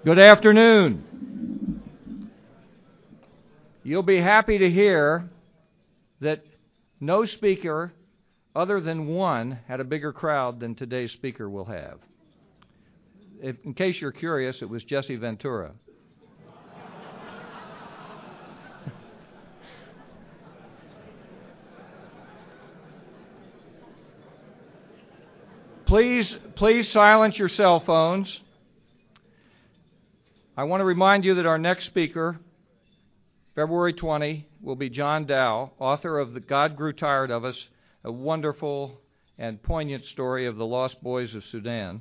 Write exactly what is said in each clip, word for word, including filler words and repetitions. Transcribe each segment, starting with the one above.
Good afternoon. You'll be happy to hear that no speaker other than one had a bigger crowd than today's speaker will have. If, in case you're curious, it was Jesse Ventura. Please, please silence your cell phones. I want to remind you that our next speaker, February twentieth, will be John Dow, author of the God Grew Tired of Us, a wonderful and poignant story of the lost boys of Sudan.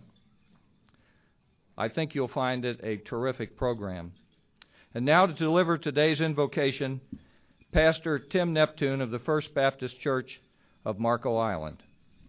I think you'll find it a terrific program. And now to deliver today's invocation, Pastor Tim Neptune of the First Baptist Church of Marco Island.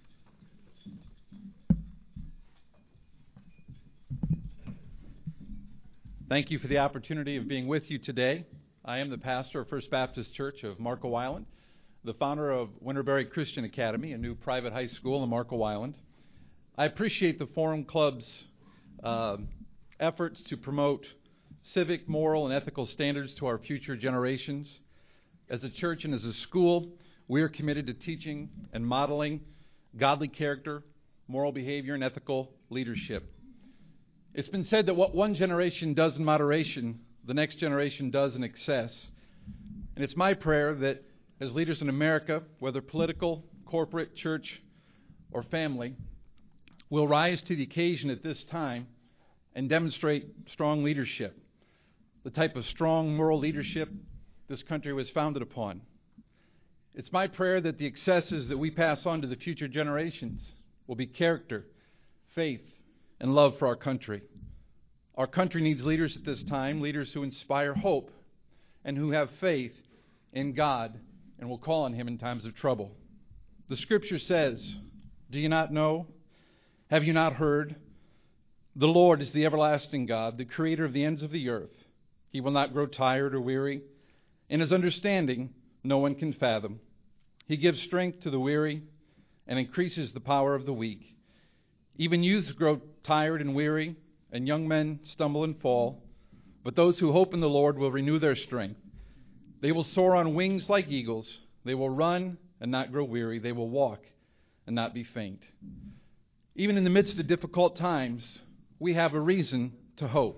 Thank you for the opportunity of being with you today. I am the pastor of First Baptist Church of Marco Island, the founder of Winterberry Christian Academy, a new private high school in Marco Island. I appreciate the Forum Club's uh, efforts to promote civic, moral, and ethical standards to our future generations. As a church and as a school, we are committed to teaching and modeling godly character, moral behavior, and ethical leadership. It's been said that what one generation does in moderation, the next generation does in excess. And it's my prayer that as leaders in America, whether political, corporate, church, or family, we'll rise to the occasion at this time and demonstrate strong leadership, the type of strong moral leadership this country was founded upon. It's my prayer that the excesses that we pass on to the future generations will be character, faith, and love for our country. Our country needs leaders at this time, leaders who inspire hope and who have faith in God and will call on Him in times of trouble. The Scripture says, "Do you not know? Have you not heard? The Lord is the everlasting God, the creator of the ends of the earth. He will not grow tired or weary. In His understanding, no one can fathom. He gives strength to the weary and increases the power of the weak. Even youths grow tired and weary, and young men stumble and fall. But those who hope in the Lord will renew their strength. They will soar on wings like eagles. They will run and not grow weary. They will walk and not be faint." Even in the midst of difficult times, we have a reason to hope.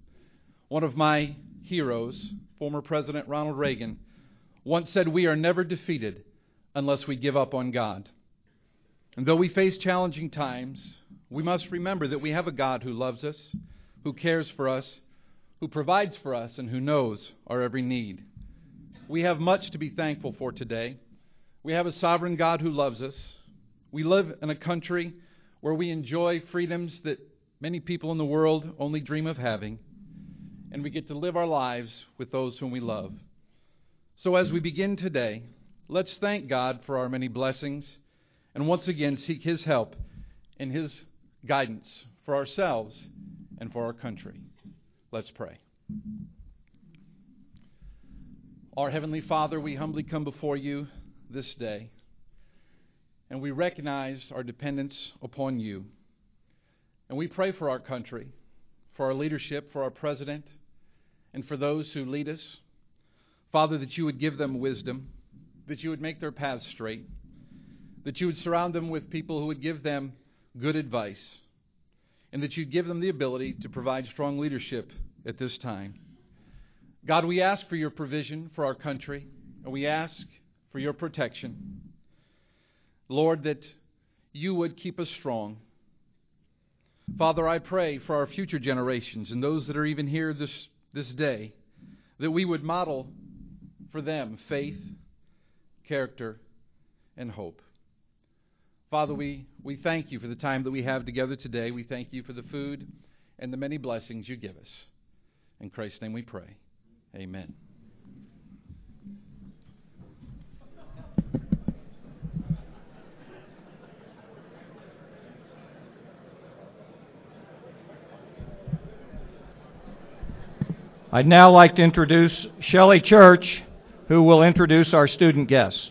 One of my heroes, former President Ronald Reagan, once said, "We are never defeated unless we give up on God." And though we face challenging times, we must remember that we have a God who loves us, who cares for us, who provides for us, and who knows our every need. We have much to be thankful for today. We have a sovereign God who loves us. We live in a country where we enjoy freedoms that many people in the world only dream of having, and we get to live our lives with those whom we love. So as we begin today, let's thank God for our many blessings, and once again seek His help and His guidance for ourselves and for our country. Let's pray. Our Heavenly Father, we humbly come before You this day, and we recognize our dependence upon You. And we pray for our country, for our leadership, for our president, and for those who lead us. Father, that You would give them wisdom, that You would make their paths straight, that You would surround them with people who would give them good advice, and that You'd give them the ability to provide strong leadership at this time. God, we ask for Your provision for our country, and we ask for Your protection. Lord, that You would keep us strong. Father, I pray for our future generations and those that are even here this, this day, that we would model for them faith, character, and hope. Father, we, we thank You for the time that we have together today. We thank You for the food and the many blessings You give us. In Christ's name we pray. Amen. I'd now like to introduce Shelley Church, who will introduce our student guests.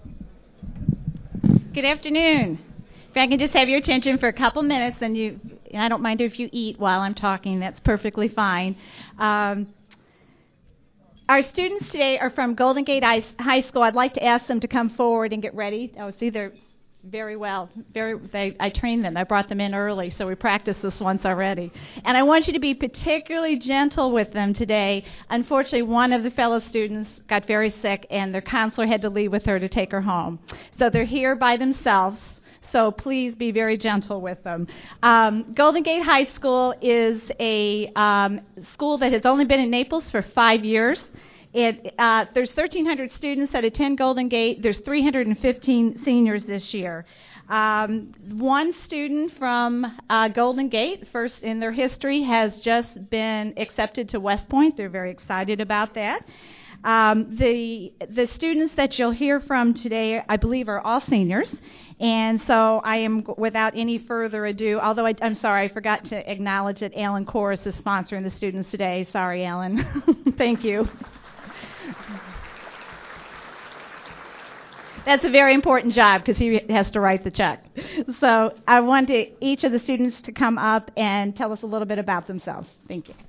Good afternoon. If I can just have your attention for a couple minutes, then you and I don't mind if you eat while I'm talking. That's perfectly fine. Um, our students today are from Golden Gate High School. I'd like to ask them to come forward and get ready. Oh, see, they're very well. Very, they, I trained them. I brought them in early, so we practiced this once already. And I want you to be particularly gentle with them today. Unfortunately, one of the fellow students got very sick, and their counselor had to leave with her to take her home. So they're here by themselves. So please be very gentle with them. Um, Golden Gate High School is a um, school that has only been in Naples for five years. It, uh, there's thirteen hundred students that attend Golden Gate. There's three hundred fifteen seniors this year. Um, one student from uh, Golden Gate, first in their history, has just been accepted to West Point. They're very excited about that. Um, the the students that you'll hear from today, I believe, are all seniors. And so I am, without any further ado, although I, I'm sorry, I forgot to acknowledge that Alan Corris is sponsoring the students today. Sorry, Alan. Thank you. That's a very important job because he has to write the check. So I want to, each of the students to come up and tell us a little bit about themselves. Thank you.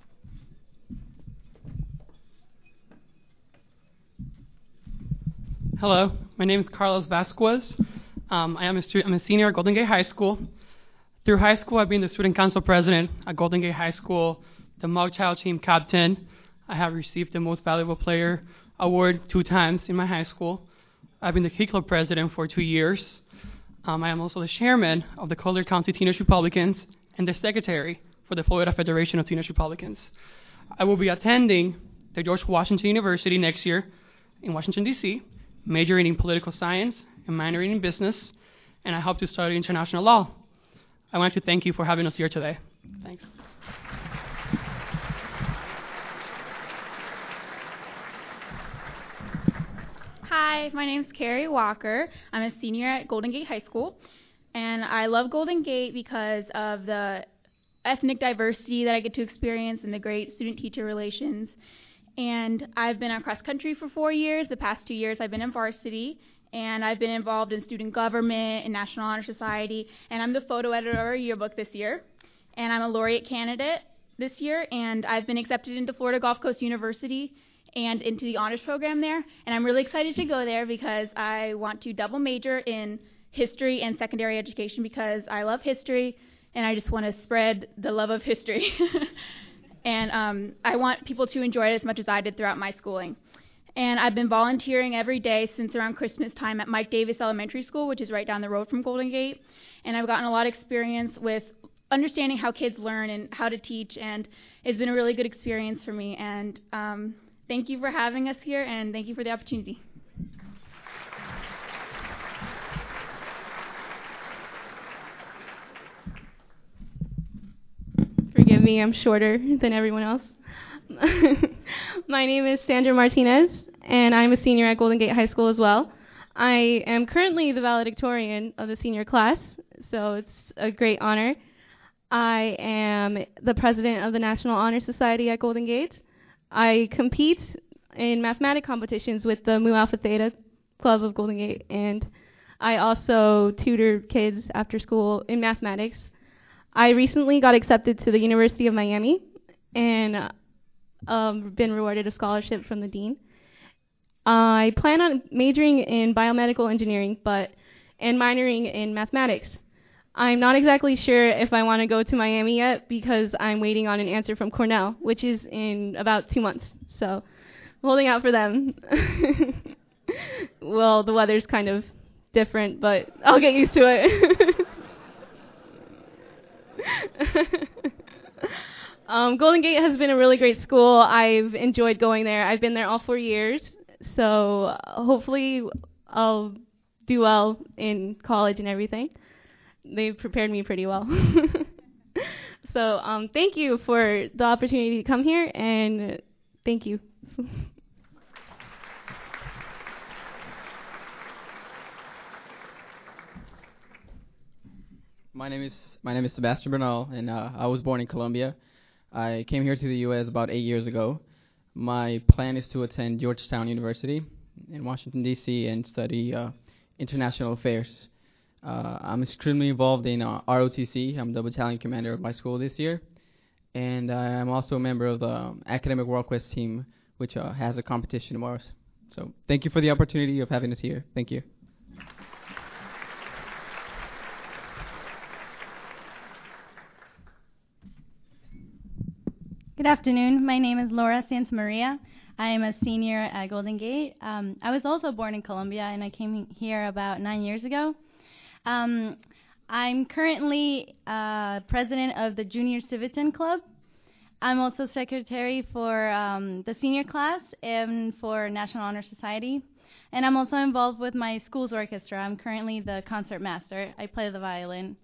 Hello, my name is Carlos Vasquez. Um, I am a student. I'm a senior at Golden Gate High School. Through high school, I've been the student council president at Golden Gate High School, the Mug Child team captain. I have received the Most Valuable Player award two times in my high school. I've been the Key Club president for two years. Um, I am also the chairman of the Collier County Teenage Republicans and the secretary for the Florida Federation of Teenage Republicans. I will be attending the George Washington University next year in Washington, D C, majoring in political science and minoring in business, and I hope to study international law. I want to thank you for having us here today. Thanks. Hi, my name's Carrie Walker. I'm a senior at Golden Gate High School, and I love Golden Gate because of the ethnic diversity that I get to experience and the great student-teacher relations. And I've been on cross country for four years. The past two years I've been in varsity, and I've been involved in student government and National Honor Society, and I'm the photo editor of our yearbook this year. And I'm a laureate candidate this year, and I've been accepted into Florida Gulf Coast University and into the honors program there. And I'm really excited to go there because I want to double major in history and secondary education because I love history, and I just want to spread the love of history. And um, I want people to enjoy it as much as I did throughout my schooling. And I've been volunteering every day since around Christmas time at Mike Davis Elementary School, which is right down the road from Golden Gate. And I've gotten a lot of experience with understanding how kids learn and how to teach, and it's been a really good experience for me. And um, thank you for having us here, and thank you for the opportunity. Forgive me, I'm shorter than everyone else. My name is Sandra Martinez, and I'm a senior at Golden Gate High School as well. I am currently the valedictorian of the senior class, so it's a great honor. I am the president of the National Honor Society at Golden Gate. I compete in mathematics competitions with the Mu Alpha Theta Club of Golden Gate, and I also tutor kids after school in mathematics. I recently got accepted to the University of Miami and um, been rewarded a scholarship from the dean. I plan on majoring in biomedical engineering, but and minoring in mathematics. I'm not exactly sure if I want to go to Miami yet because I'm waiting on an answer from Cornell, which is in about two months. So I'm holding out for them. Well, the weather's kind of different, but I'll get used to it. um, Golden Gate has been a really great school. I've enjoyed going there. I've been there all four years, so uh, hopefully I'll do well in college and everything. They've prepared me pretty well. So um, thank you for the opportunity to come here, and thank you. My name is my name is Sebastian Bernal, and uh, I was born in Colombia. I came here to the U S about eight years ago. My plan is to attend Georgetown University in Washington, D C and study uh, international affairs. Uh, I'm extremely involved in uh, R O T C. I'm the battalion commander of my school this year. And I'm also a member of the um, Academic World Quest team, which uh, has a competition tomorrow. So thank you for the opportunity of having us here. Thank you. Good afternoon. My name is Laura Santamaria. I am a senior at Golden Gate. Um, I was also born in Colombia, and I came here about nine years ago. Um, I'm currently uh, president of the Junior Civitan Club. I'm also secretary for um, the senior class and for National Honor Society. And I'm also involved with my school's orchestra. I'm currently the concert master. I play the violin.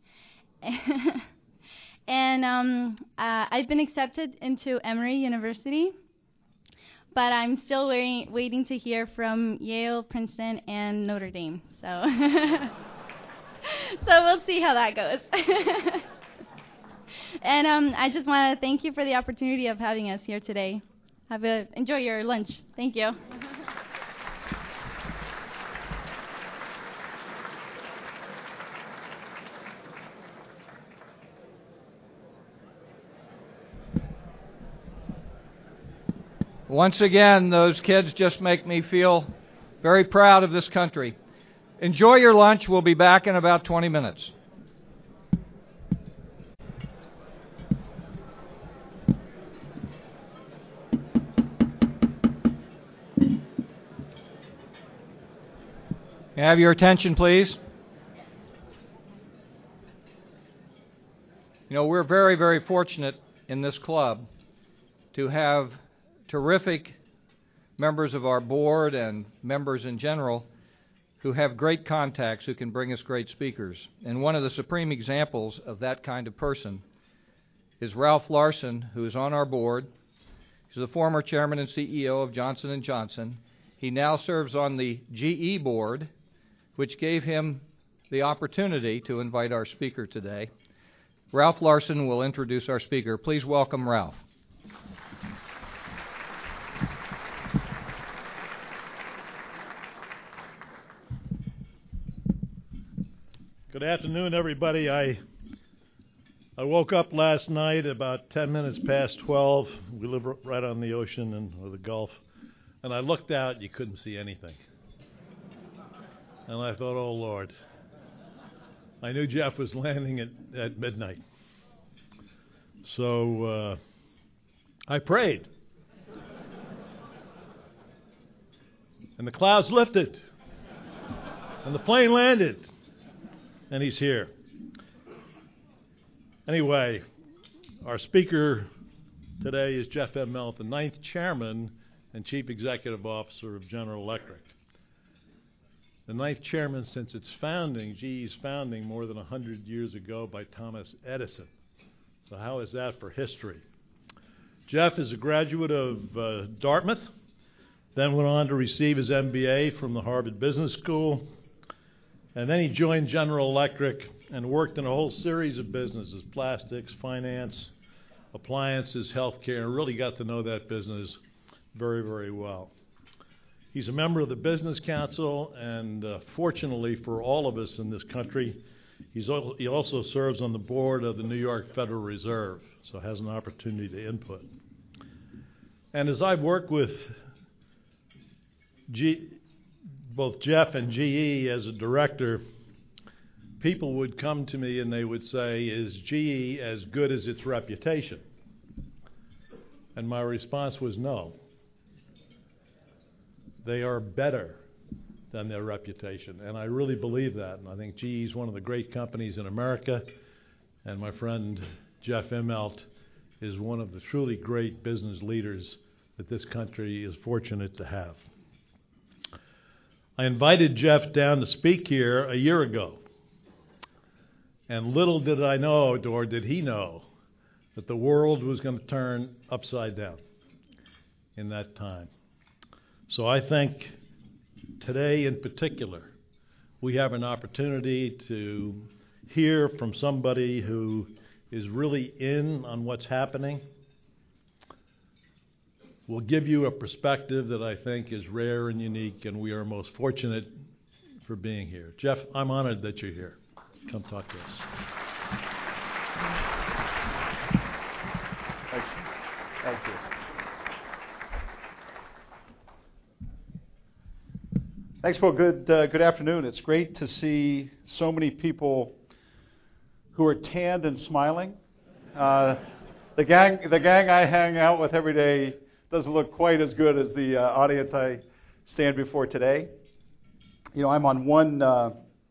And um, uh, I've been accepted into Emory University, but I'm still waiting, waiting to hear from Yale, Princeton, and Notre Dame. So, so we'll see how that goes. And um, I just want to thank you for the opportunity of having us here today. Have a enjoy your lunch. Thank you. Once again, those kids just make me feel very proud of this country. Enjoy your lunch. We'll be back in about twenty minutes. May I have your attention, please? You know, we're very, very fortunate in this club to have terrific members of our board and members in general who have great contacts who can bring us great speakers. And one of the supreme examples of that kind of person is Ralph Larson, who is on our board. He's the former chairman and C E O of Johnson and Johnson. He now serves on the G E board, which gave him the opportunity to invite our speaker today. Ralph Larson will introduce our speaker. Please welcome Ralph. Good afternoon, everybody. I I woke up last night about ten minutes past twelve. We live r- right on the ocean and or the Gulf, and I looked out. You couldn't see anything, and I thought, "Oh Lord!" I knew Jeff was landing at, at midnight, so uh, I prayed, and the clouds lifted, and the plane landed. And he's here. Anyway, our speaker today is Jeff Immelt, the ninth chairman and chief executive officer of General Electric. The ninth chairman since its founding, G E's founding more than one hundred years ago by Thomas Edison. So how is that for history? Jeff is a graduate of uh, Dartmouth, then went on to receive his M B A from the Harvard Business School. And then he joined General Electric and worked in a whole series of businesses, plastics, finance, appliances, healthcare, and really got to know that business very, very well. He's a member of the Business Council, and uh, fortunately for all of us in this country, he's al- he also serves on the board of the New York Federal Reserve, so has an opportunity to input. And as I've worked with G both Jeff and G E as a director, people would come to me and they would say, is G E as good as its reputation? And my response was no. They are better than their reputation. And I really believe that. And I think G E is one of the great companies in America. And my friend Jeff Immelt is one of the truly great business leaders that this country is fortunate to have. I invited Jeff down to speak here a year ago, and little did I know, or did he know, that the world was going to turn upside down in that time. So I think today in particular, we have an opportunity to hear from somebody who is really in on what's happening. Will give you a perspective that I think is rare and unique, and we are most fortunate for being here. Jeff, I'm honored that you're here. come talk to us. Thanks. Thank you. Thanks, Paul. Good, uh, good afternoon. It's great to see so many people who are tanned and smiling. Uh, the gang, the gang I hang out with every day doesn't look quite as good as the uh, audience I stand before today. You know, I'm on one. Uh,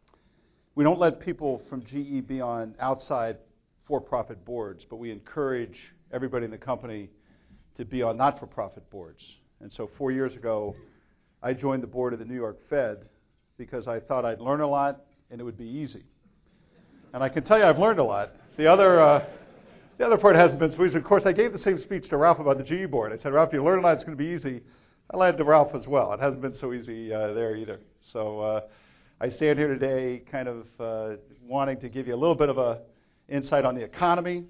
we don't let people from G E be on outside for-profit boards, but we encourage everybody in the company to be on not-for-profit boards. And so, four years ago, I joined the board of the New York Fed because I thought I'd learn a lot and it would be easy. And I can tell you I've learned a lot. The other uh, the other part hasn't been so easy. Of course, I gave the same speech to Ralph about the G E board. I said, Ralph, you learn a lot, it's going to be easy. I lied to Ralph as well. It hasn't been so easy uh, there either. So uh, I stand here today kind of uh, wanting to give you a little bit of a insight on the economy,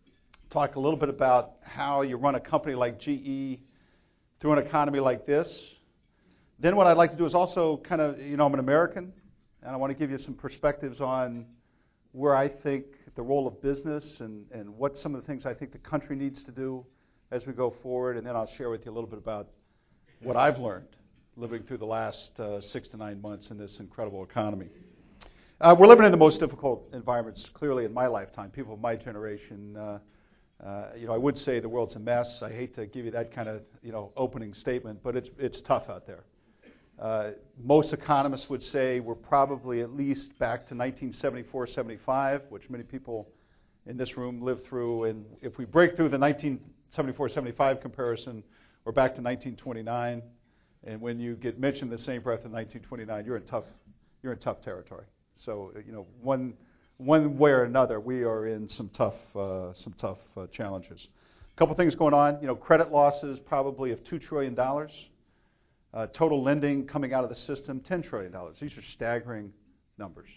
talk a little bit about how you run a company like G E through an economy like this. Then what I'd like to do is also kind of, you know, I'm an American, and I want to give you some perspectives on where I think the role of business and, and what some of the things I think the country needs to do as we go forward. And then I'll share with you a little bit about what I've learned living through the last uh, six to nine months in this incredible economy. Uh, we're living in the most difficult environments, clearly, in my lifetime. People of my generation, uh, uh, you know, I would say the world's a mess. I hate to give you that kind of, you know, opening statement, but it's it's tough out there. Uh, most economists would say we're probably at least back to nineteen seventy-four seventy-five, which many people in this room lived through. And if we break through the nineteen seventy-four seventy-five comparison, we're back to nineteen twenty-nine. And when you get mentioned in the same breath in nineteen twenty-nine, you're in tough, you're in tough territory. So, you know, one one way or another, we are in some tough uh, some tough uh, challenges. A couple things going on. You know, credit losses probably of two trillion dollars. Uh, total lending coming out of the system, ten trillion dollars. These are staggering numbers.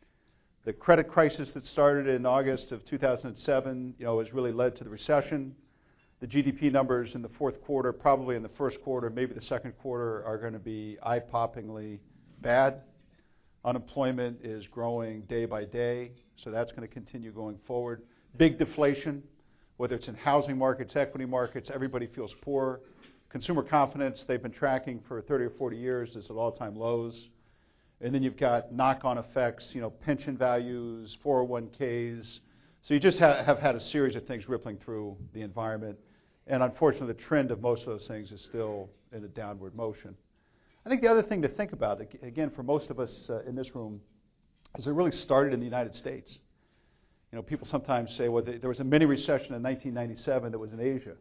The credit crisis that started in August of two thousand seven, you know, has really led to the recession. The G D P numbers in the fourth quarter, probably in the first quarter, maybe the second quarter, are going to be eye-poppingly bad. Unemployment is growing day by day, so that's going to continue going forward. Big deflation, whether it's in housing markets, equity markets, everybody feels poor. Consumer confidence, they've been tracking for thirty or forty years, is at all-time lows. And then you've got knock-on effects, you know, pension values, four oh one k's. So you just ha- have had a series of things rippling through the environment. And unfortunately, the trend of most of those things is still in a downward motion. I think the other thing to think about, again, for most of us uh, in this room, is it really started in the United States. You know, people sometimes say, well, there was a mini recession in nineteen ninety-seven that was in Asia.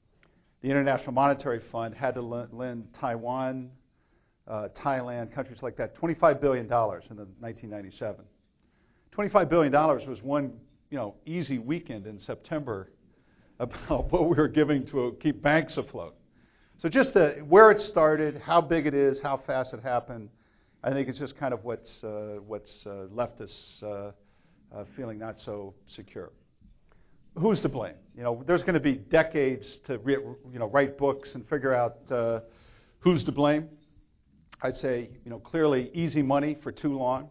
The International Monetary Fund had to lend Taiwan, uh, Thailand, countries like that, twenty-five billion dollars in the nineteen ninety-seven. twenty-five billion dollars was one, you know, easy weekend in September about what we were giving to keep banks afloat. So just the, where it started, how big it is, how fast it happened, I think it's just kind of what's uh, what's uh, left us uh, uh, feeling not so secure. Who's to blame? You know, there's going to be decades to re- you know write books and figure out uh, who's to blame. I'd say, you know, clearly easy money for too long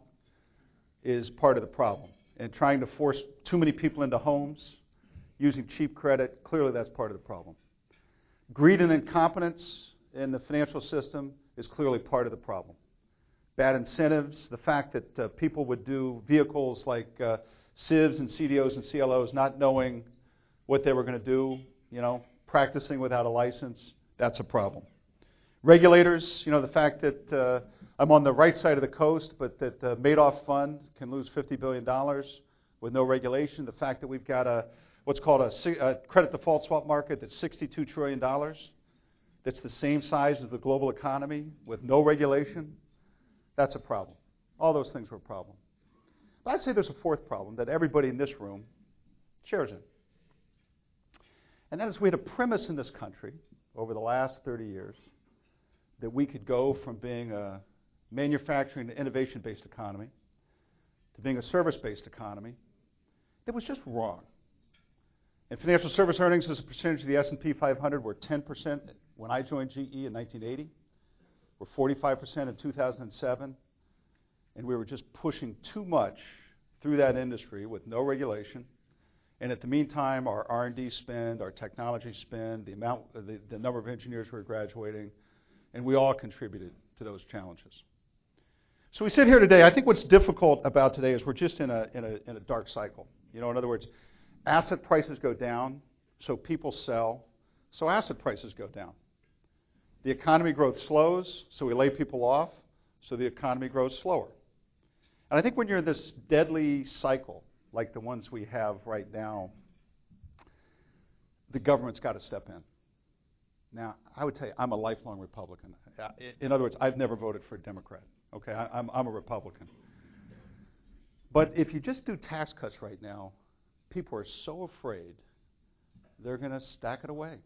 is part of the problem. And trying to force too many people into homes, using cheap credit, clearly that's part of the problem. Greed and incompetence in the financial system is clearly part of the problem. Bad incentives, the fact that uh, people would do vehicles like uh, S I Vs and C D Os and C L Os not knowing what they were going to do, you know, practicing without a license, that's a problem. Regulators, you know, the fact that uh, I'm on the right side of the coast, but that the Madoff Fund can lose fifty billion dollars with no regulation. The fact that we've got a what's called a, a credit default swap market that's sixty-two trillion dollars, that's the same size as the global economy with no regulation, that's a problem. All those things were a problem. But I'd say there's a fourth problem that everybody in this room shares in. And that is we had a premise in this country over the last thirty years that we could go from being a manufacturing and innovation-based economy to being a service-based economy that was just wrong. And financial service earnings as a percentage of the S and P five hundred were ten percent when I joined G E in nineteen eighty. Were forty-five percent in two thousand seven. And we were just pushing too much through that industry with no regulation. And at the meantime, our R and D spend, our technology spend, the amount, the, the number of engineers who are graduating, and we all contributed to those challenges. So we sit here today. I think what's difficult about today is we're just in a in a in a dark cycle. You know, in other words, asset prices go down, so people sell, so asset prices go down. The economy growth slows, so we lay people off, so the economy grows slower. And I think when you're in this deadly cycle, like the ones we have right now, the government's got to step in. Now, I would tell you, I'm a lifelong Republican. In other words, I've never voted for a Democrat. Okay, I, I'm, I'm a Republican. But if you just do tax cuts right now, people are so afraid they're going to stack it away.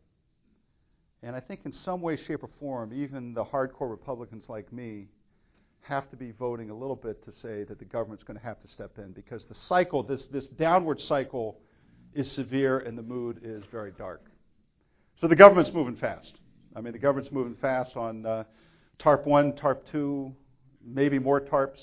And I think in some way, shape, or form, even the hardcore Republicans like me have to be voting a little bit to say that the government's going to have to step in, because the cycle, this, this downward cycle, is severe and the mood is very dark. So the government's moving fast. I mean, the government's moving fast on uh, TARP one, TARP two, maybe more TARPs.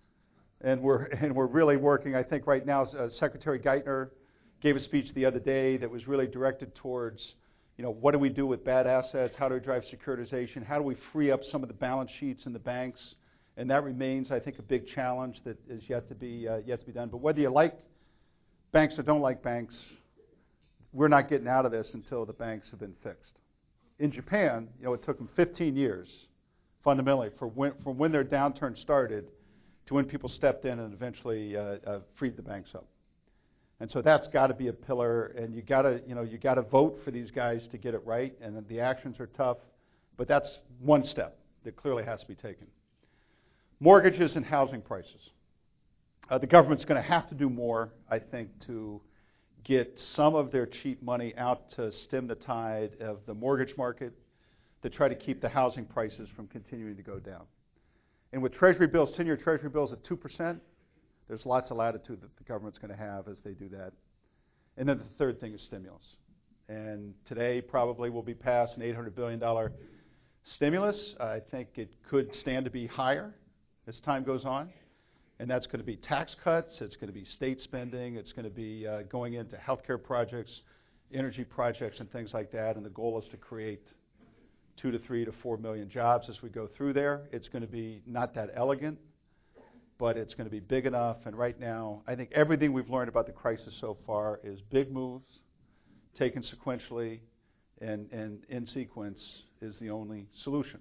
And we're, and we're really working, I think right now, uh, Secretary Geithner gave a speech the other day that was really directed towards, you know, what do we do with bad assets? How do we drive securitization? How do we free up some of the balance sheets in the banks? And that remains, I think, a big challenge that is yet to be uh, yet to be done. But whether you like banks or don't like banks, we're not getting out of this until the banks have been fixed. In Japan, you know, it took them fifteen years, fundamentally, for when, from when their downturn started to when people stepped in and eventually uh, uh, freed the banks up. And so that's got to be a pillar, and you got to, you know, you got to vote for these guys to get it right. And the actions are tough, but that's one step that clearly has to be taken. Mortgages and housing prices. Uh, the government's going to have to do more, I think, to get some of their cheap money out to stem the tide of the mortgage market, to try to keep the housing prices from continuing to go down. And with Treasury bills, ten-year Treasury bills at two percent, there's lots of latitude that the government's going to have as they do that. And then the third thing is stimulus. And today probably will be passed an eight hundred billion dollars stimulus. I think it could stand to be higher as time goes on. And that's going to be tax cuts, it's going to be state spending, it's going to be uh, going into healthcare projects, energy projects, and things like that. And the goal is to create two to three to four million jobs as we go through there. It's going to be not that elegant, but it's going to be big enough. And right now, I think everything we've learned about the crisis so far is big moves, taken sequentially, and, and in sequence is the only solution.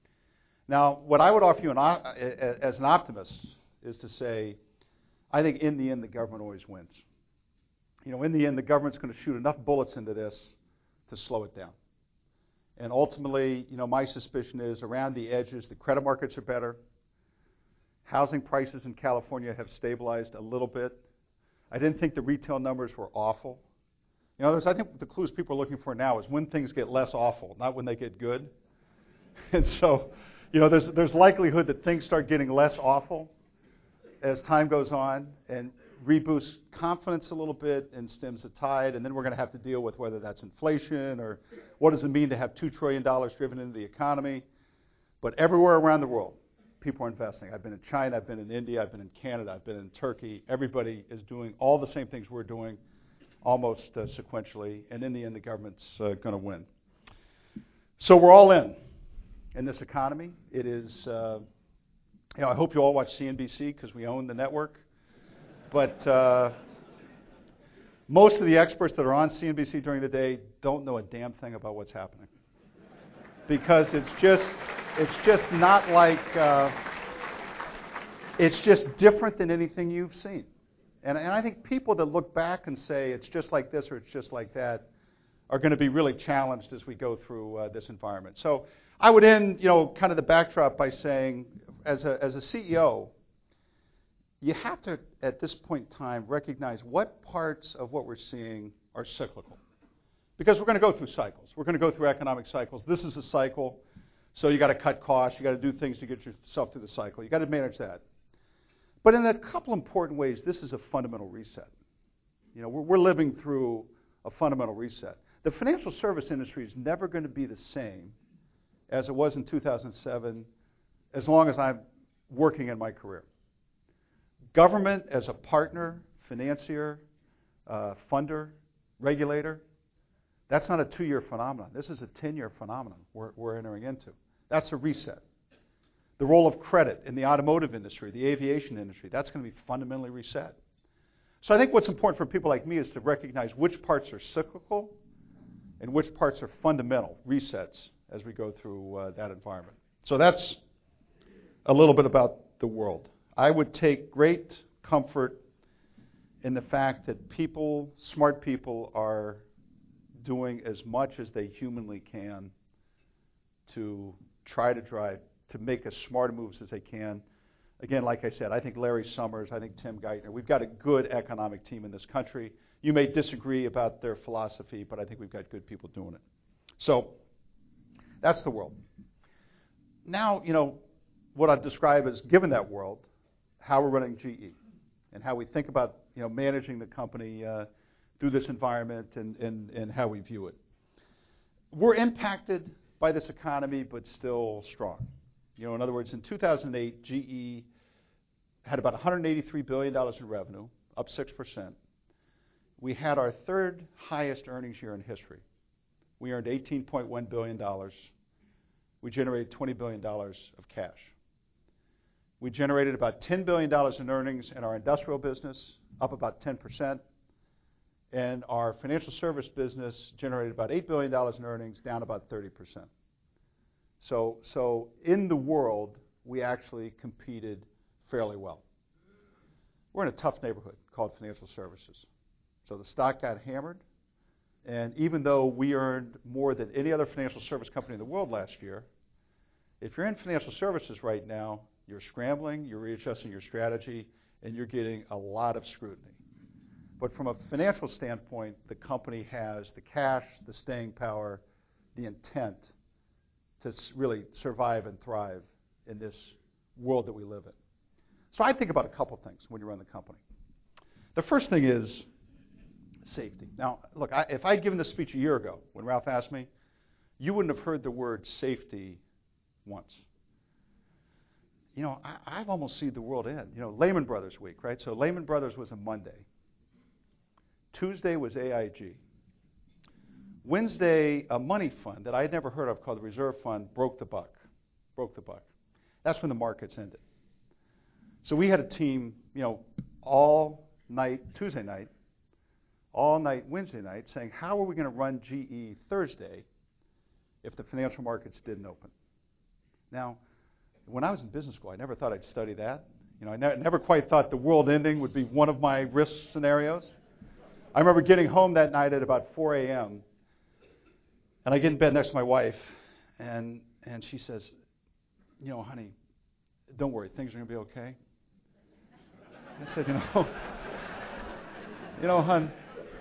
Now, what I would offer you an, as an optimist is to say, I think in the end, the government always wins. You know, in the end, the government's going to shoot enough bullets into this to slow it down. And ultimately, you know, my suspicion is around the edges, the credit markets are better. Housing prices in California have stabilized a little bit. I didn't think the retail numbers were awful. You know, there's, I think the clues people are looking for now is when things get less awful, not when they get good. And so, you know, there's there's likelihood that things start getting less awful as time goes on and reboosts confidence a little bit and stems the tide, and then we're going to have to deal with whether that's inflation or what does it mean to have two trillion dollars driven into the economy. But everywhere around the world, people are investing. I've been in China, I've been in India, I've been in Canada, I've been in Turkey. Everybody is doing all the same things we're doing, almost uh, sequentially, and in the end, the government's uh, going to win. So we're all in in this economy. It is, uh, you know, I hope you all watch C N B C because we own the network. But uh, most of the experts that are on C N B C during the day don't know a damn thing about what's happening, because it's just it's just not like uh, it's just different than anything you've seen. And, and I think people that look back and say it's just like this or it's just like that are going to be really challenged as we go through uh, this environment. So I would end, you know, kind of the backdrop by saying, as a as a C E O, you have to, at this point in time, recognize what parts of what we're seeing are cyclical. Because we're going to go through cycles. We're going to go through economic cycles. This is a cycle, so you got to cut costs. You got to do things to get yourself through the cycle. You got to manage that. But in a couple important ways, this is a fundamental reset. You know, we're, we're living through a fundamental reset. The financial service industry is never going to be the same as it was in two thousand seven, as long as I'm working in my career. government as a partner, financier, uh, funder, regulator, that's not a two-year phenomenon. This is a ten-year phenomenon we're, we're entering into. That's a reset. The role of credit in the automotive industry, the aviation industry, that's going to be fundamentally reset. So I think what's important for people like me is to recognize which parts are cyclical and which parts are fundamental resets as we go through uh, that environment. So that's a little bit about the world. I would take great comfort in the fact that people, smart people, are doing as much as they humanly can to try to drive, to make as smart moves as they can. Again, like I said, I think Larry Summers, I think Tim Geithner, we've got a good economic team in this country. You may disagree about their philosophy, but I think we've got good people doing it. So that's the world. Now, you know, what I'd describe as, given that world, how we're running G E and how we think about, you know, managing the company uh, through this environment and, and, and how we view it. We're impacted by this economy, but still strong. You know, in other words, in two thousand eight, G E had about one hundred eighty-three billion dollars in revenue, up six percent. We had our third highest earnings year in history. We earned eighteen point one billion dollars. We generated twenty billion dollars of cash. We generated about ten billion dollars in earnings in our industrial business, up about ten percent. And our financial service business generated about eight billion dollars in earnings, down about thirty percent. So, so in the world, we actually competed fairly well. We're in a tough neighborhood called financial services. So the stock got hammered, and even though we earned more than any other financial service company in the world last year, if you're in financial services right now, you're scrambling, you're readjusting your strategy, and you're getting a lot of scrutiny. But from a financial standpoint, the company has the cash, the staying power, the intent to really survive and thrive in this world that we live in. So I think about a couple things when you run the company. The first thing is safety. Now, look, I, if I'd given this speech a year ago when Ralph asked me, you wouldn't have heard the word safety once. You know, I, I've almost seen the world end. You know, Lehman Brothers week, right? So Lehman Brothers was a Monday. Tuesday was A I G. Wednesday, a money fund that I had never heard of called the Reserve Fund broke the buck. Broke the buck. That's when the markets ended. So we had a team, you know, all night Tuesday night, all night Wednesday night, saying, how are we going to run G E Thursday if the financial markets didn't open? Now, when I was in business school, I never thought I'd study that. You know, I ne- never quite thought the world ending would be one of my risk scenarios. I remember getting home that night at about four a.m., and I get in bed next to my wife, and and she says, you know, honey, don't worry, things are going to be okay. I said, you know, you know, hon,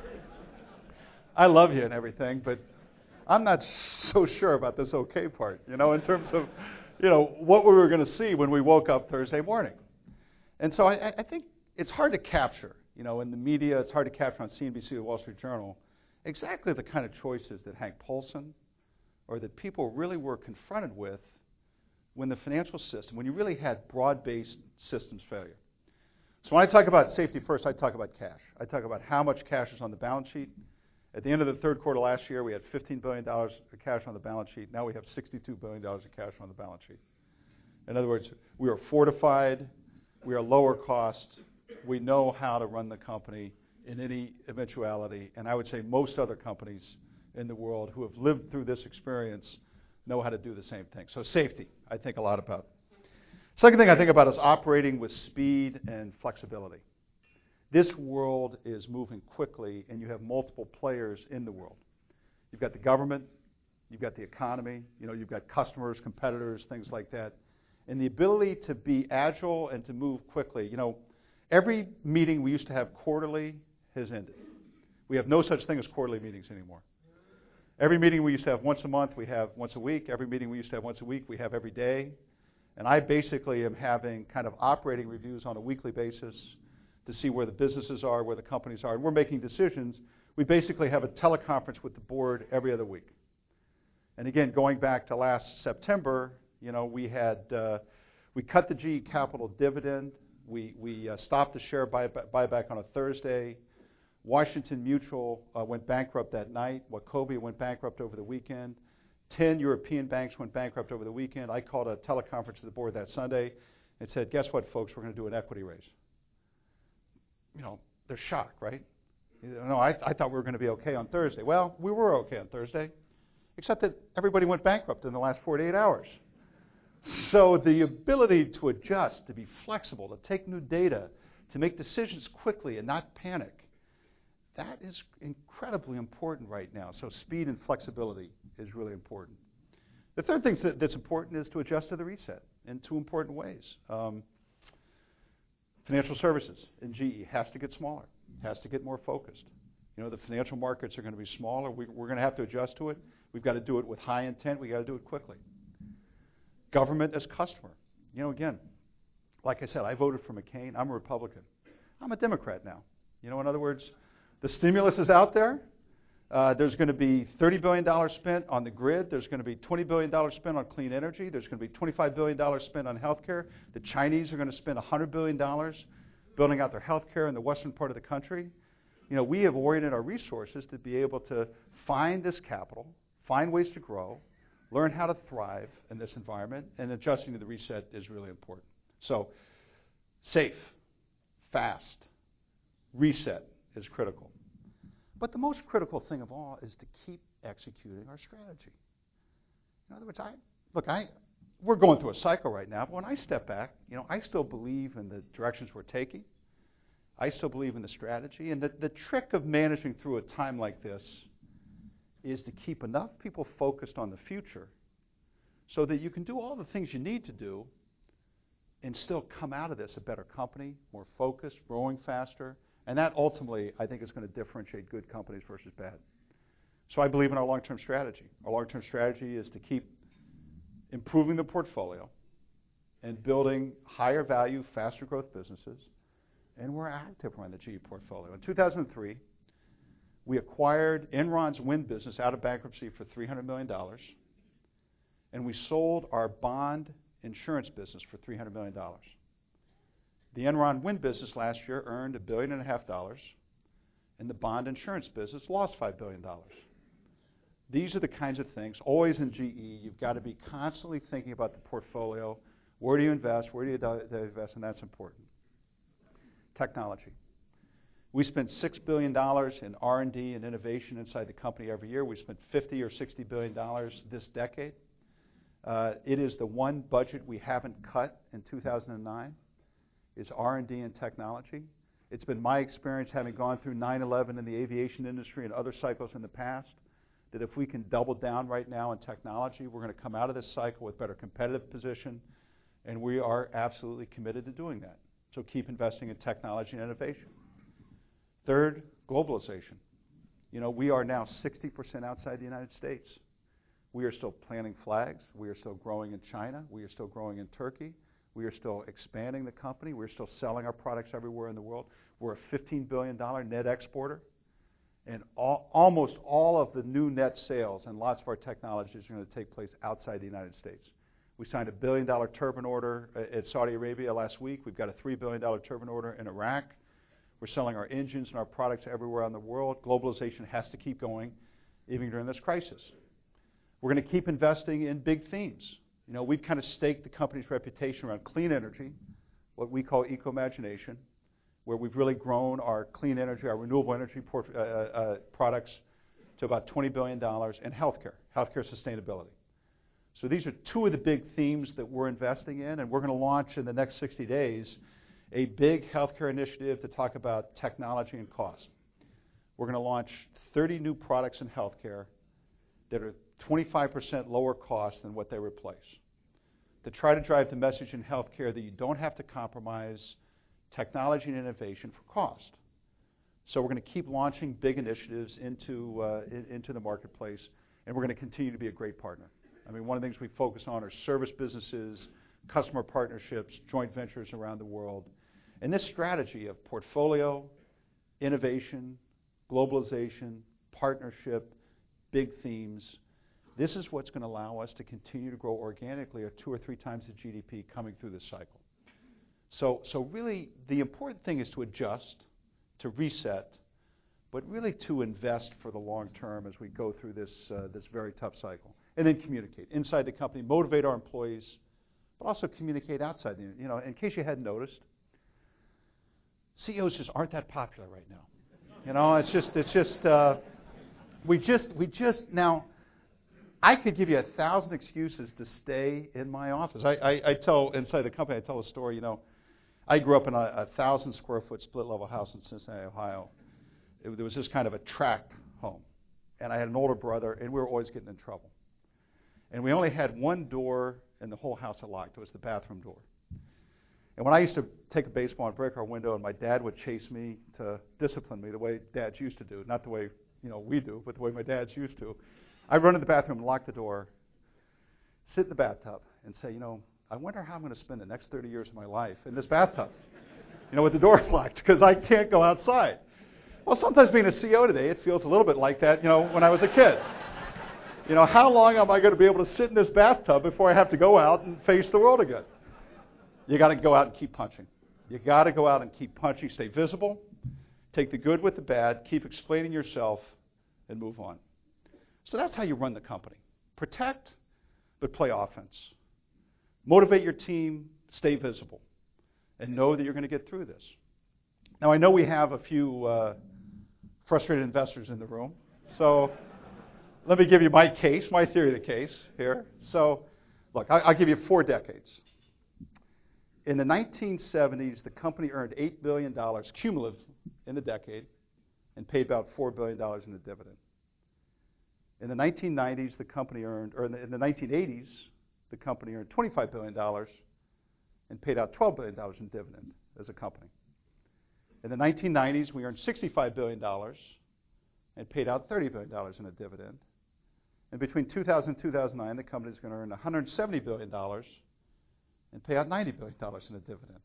I love you and everything, but I'm not so sure about this okay part, you know, in terms of, you know, what we were going to see when we woke up Thursday morning. And so I, I think it's hard to capture, you know, in the media, it's hard to capture on C N B C or the Wall Street Journal, exactly the kind of choices that Hank Paulson or that people really were confronted with when the financial system, when you really had broad-based systems failure. So when I talk about safety first, I talk about cash. I talk about how much cash is on the balance sheet. At the end of the third quarter last year, we had fifteen billion dollars of cash on the balance sheet. Now we have sixty-two billion dollars of cash on the balance sheet. In other words, we are fortified, we are lower cost, we know how to run the company in any eventuality, and I would say most other companies in the world who have lived through this experience know how to do the same thing. So safety, I think a lot about. Second thing I think about is operating with speed and flexibility. This world is moving quickly, and you have multiple players in the world. You've got the government, you've got the economy, you know, you've got customers, competitors, things like that. And the ability to be agile and to move quickly. You know, every meeting we used to have quarterly has ended. We have no such thing as quarterly meetings anymore. Every meeting we used to have once a month, we have once a week. Every meeting we used to have once a week, we have every day. And I basically am having kind of operating reviews on a weekly basis to see where the businesses are, where the companies are, and we're making decisions. We basically have a teleconference with the board every other week. And again, going back to last September, you know, we had uh, we cut the G E Capital dividend We, we uh, stopped the share buy, buyback on a Thursday. Washington Mutual uh, went bankrupt that night. Wachovia went bankrupt over the weekend. Ten European banks went bankrupt over the weekend. I called a teleconference to the board that Sunday and said, guess what, folks, we're going to do an equity raise. You know, they're shocked, right? You know, no, I, I thought we were going to be okay on Thursday. Well, we were okay on Thursday, except that everybody went bankrupt in the last forty-eight hours. So the ability to adjust, to be flexible, to take new data, to make decisions quickly and not panic, that is incredibly important right now. So speed and flexibility is really important. The third thing that, that's important is to adjust to the reset in two important ways. Um, financial services in G E has to get smaller, has to get more focused. You know, the financial markets are going to be smaller. We, we're going to have to adjust to it. We've got to do it with high intent. We've got to do it quickly. Government as customer. You know, again, like I said, I voted for McCain. I'm a Republican. I'm a Democrat now. You know, in other words, the stimulus is out there. Uh, there's going to be thirty billion dollars spent on the grid. There's going to be twenty billion dollars spent on clean energy. There's going to be twenty-five billion dollars spent on healthcare. The Chinese are going to spend one hundred billion dollars building out their healthcare in the western part of the country. You know, we have oriented our resources to be able to find this capital, find ways to grow, learn how to thrive in this environment, and adjusting to the reset is really important. So, safe, fast, reset is critical. But the most critical thing of all is to keep executing our strategy. In other words, I look, I we're going through a cycle right now, but when I step back, you know, I still believe in the directions we're taking. I still believe in the strategy. And the, the trick of managing through a time like this is to keep enough people focused on the future so that you can do all the things you need to do and still come out of this a better company, more focused, growing faster. And that ultimately, I think, is going to differentiate good companies versus bad. So I believe in our long-term strategy. Our long-term strategy is to keep improving the portfolio and building higher value, faster growth businesses. And we're active around the G E portfolio. In two thousand three, we acquired Enron's wind business out of bankruptcy for three hundred million dollars. And we sold our bond insurance business for three hundred million dollars. The Enron wind business last year earned a billion and a half dollars, and the bond insurance business lost five billion dollars. These are the kinds of things, always in G E, you've got to be constantly thinking about the portfolio. Where do you invest? Where do you do, do invest? And that's important. Technology. We spend six billion dollars in R and D and innovation inside the company every year. We spent fifty or sixty billion dollars this decade. Uh, it is the one budget we haven't cut in two thousand nine. Is R and D and technology. It's been my experience, having gone through nine eleven in the aviation industry and other cycles in the past, that if we can double down right now in technology, we're going to come out of this cycle with better competitive position, and we are absolutely committed to doing that. So keep investing in technology and innovation. Third, globalization. You know, we are now sixty percent outside the United States. We are still planting flags. We are still growing in China. We are still growing in Turkey. We are still expanding the company. We're still selling our products everywhere in the world. We're a fifteen billion dollars net exporter. And all, almost all of the new net sales and lots of our technologies are going to take place outside the United States. We signed a billion dollar turbine order at Saudi Arabia last week. We've got a three billion dollars turbine order in Iraq. We're selling our engines and our products everywhere in the world. Globalization has to keep going, even during this crisis. We're going to keep investing in big themes. You know, we've kind of staked the company's reputation around clean energy, what we call eco-imagination, where we've really grown our clean energy, our renewable energy port, uh, uh, products to about twenty billion dollars, and healthcare, healthcare sustainability. So these are two of the big themes that we're investing in, and we're going to launch in the next sixty days a big healthcare initiative to talk about technology and cost. We're going to launch thirty new products in healthcare that are twenty-five percent lower cost than what they replace, to try to drive the message in healthcare that you don't have to compromise technology and innovation for cost. So we're going to keep launching big initiatives into, uh, in, into the marketplace, and we're going to continue to be a great partner. I mean, one of the things we focus on are service businesses, customer partnerships, joint ventures around the world. And this strategy of portfolio, innovation, globalization, partnership, big themes, this is what's going to allow us to continue to grow organically at two or three times the G D P coming through this cycle. So, so really, the important thing is to adjust, to reset, but really to invest for the long term as we go through this uh, this very tough cycle. And then communicate inside the company, motivate our employees, but also communicate outside. The, you know, in case you hadn't noticed, C E Os just aren't that popular right now. You know, it's just it's just uh, we just we just now. I could give you a thousand excuses to stay in my office. I, I, I tell inside the company, I tell a story. You know, I grew up in a, a thousand square foot split level house in Cincinnati, Ohio. It, there was this kind of a tract home, and I had an older brother, and we were always getting in trouble. And we only had one door in the whole house locked. It was the bathroom door. And when I used to take a baseball and break our window, and my dad would chase me to discipline me the way dads used to do, not the way you know we do, but the way my dads used to. I'd run to the bathroom and lock the door, sit in the bathtub, and say, you know, I wonder how I'm going to spend the next thirty years of my life in this bathtub, you know, with the door locked, because I can't go outside. Well, sometimes being a C E O today, it feels a little bit like that, you know, when I was a kid. You know, how long am I going to be able to sit in this bathtub before I have to go out and face the world again? You got to go out and keep punching. You got to go out and keep punching, stay visible, take the good with the bad, keep explaining yourself, and move on. So that's how you run the company. Protect, but play offense. Motivate your team, stay visible, and know that you're going to get through this. Now, I know we have a few uh, frustrated investors in the room, so let me give you my case, my theory of the case here. So, look, I, I'll give you four decades. In the nineteen seventies, the company earned eight billion dollars cumulative in the decade and paid about four billion dollars in the dividend. In the nineteen nineties, the company earned, or in the, in the nineteen eighties, the company earned twenty-five billion dollars and paid out twelve billion dollars in dividend as a company. In the nineteen nineties, we earned sixty-five billion dollars and paid out thirty billion dollars in a dividend. And between two thousand and two thousand nine, the company is going to earn one hundred seventy billion dollars and pay out ninety billion dollars in a dividend.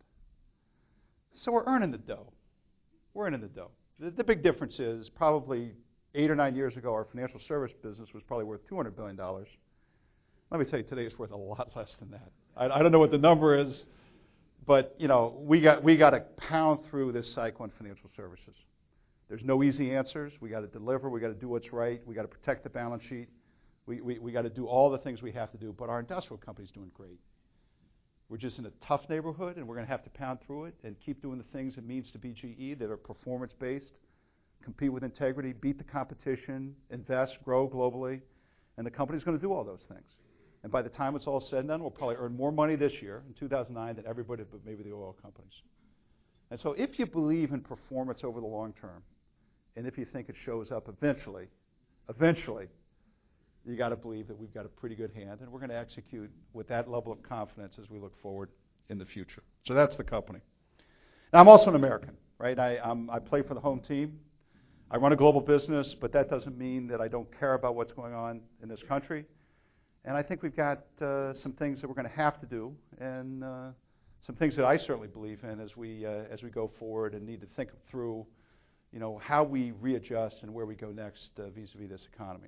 So we're earning the dough. We're earning the dough. The, the big difference is probably eight or nine years ago, our financial service business was probably worth two hundred billion dollars. Let me tell you, today it's worth a lot less than that. I, I don't know what the number is, but you know, we got we got to pound through this cycle in financial services. There's no easy answers. We got to deliver. We got to do what's right. We got to protect the balance sheet. We we, we got to do all the things we have to do. But our industrial company's doing great. We're just in a tough neighborhood, and we're going to have to pound through it and keep doing the things it means to be G E that are performance-based. Compete with integrity, beat the competition, invest, grow globally, and the company's going to do all those things. And by the time it's all said and done, we'll probably earn more money this year, in two thousand nine, than everybody but maybe the oil companies. And so if you believe in performance over the long term, and if you think it shows up eventually, eventually, you got to believe that we've got a pretty good hand, and we're going to execute with that level of confidence as we look forward in the future. So that's the company. Now, I'm also an American, right? I, I'm, I play for the home team. I run a global business, but that doesn't mean that I don't care about what's going on in this country. And I think we've got uh, some things that we're going to have to do, and uh, some things that I certainly believe in as we uh, as we go forward and need to think through, you know, how we readjust and where we go next uh, vis-a-vis this economy.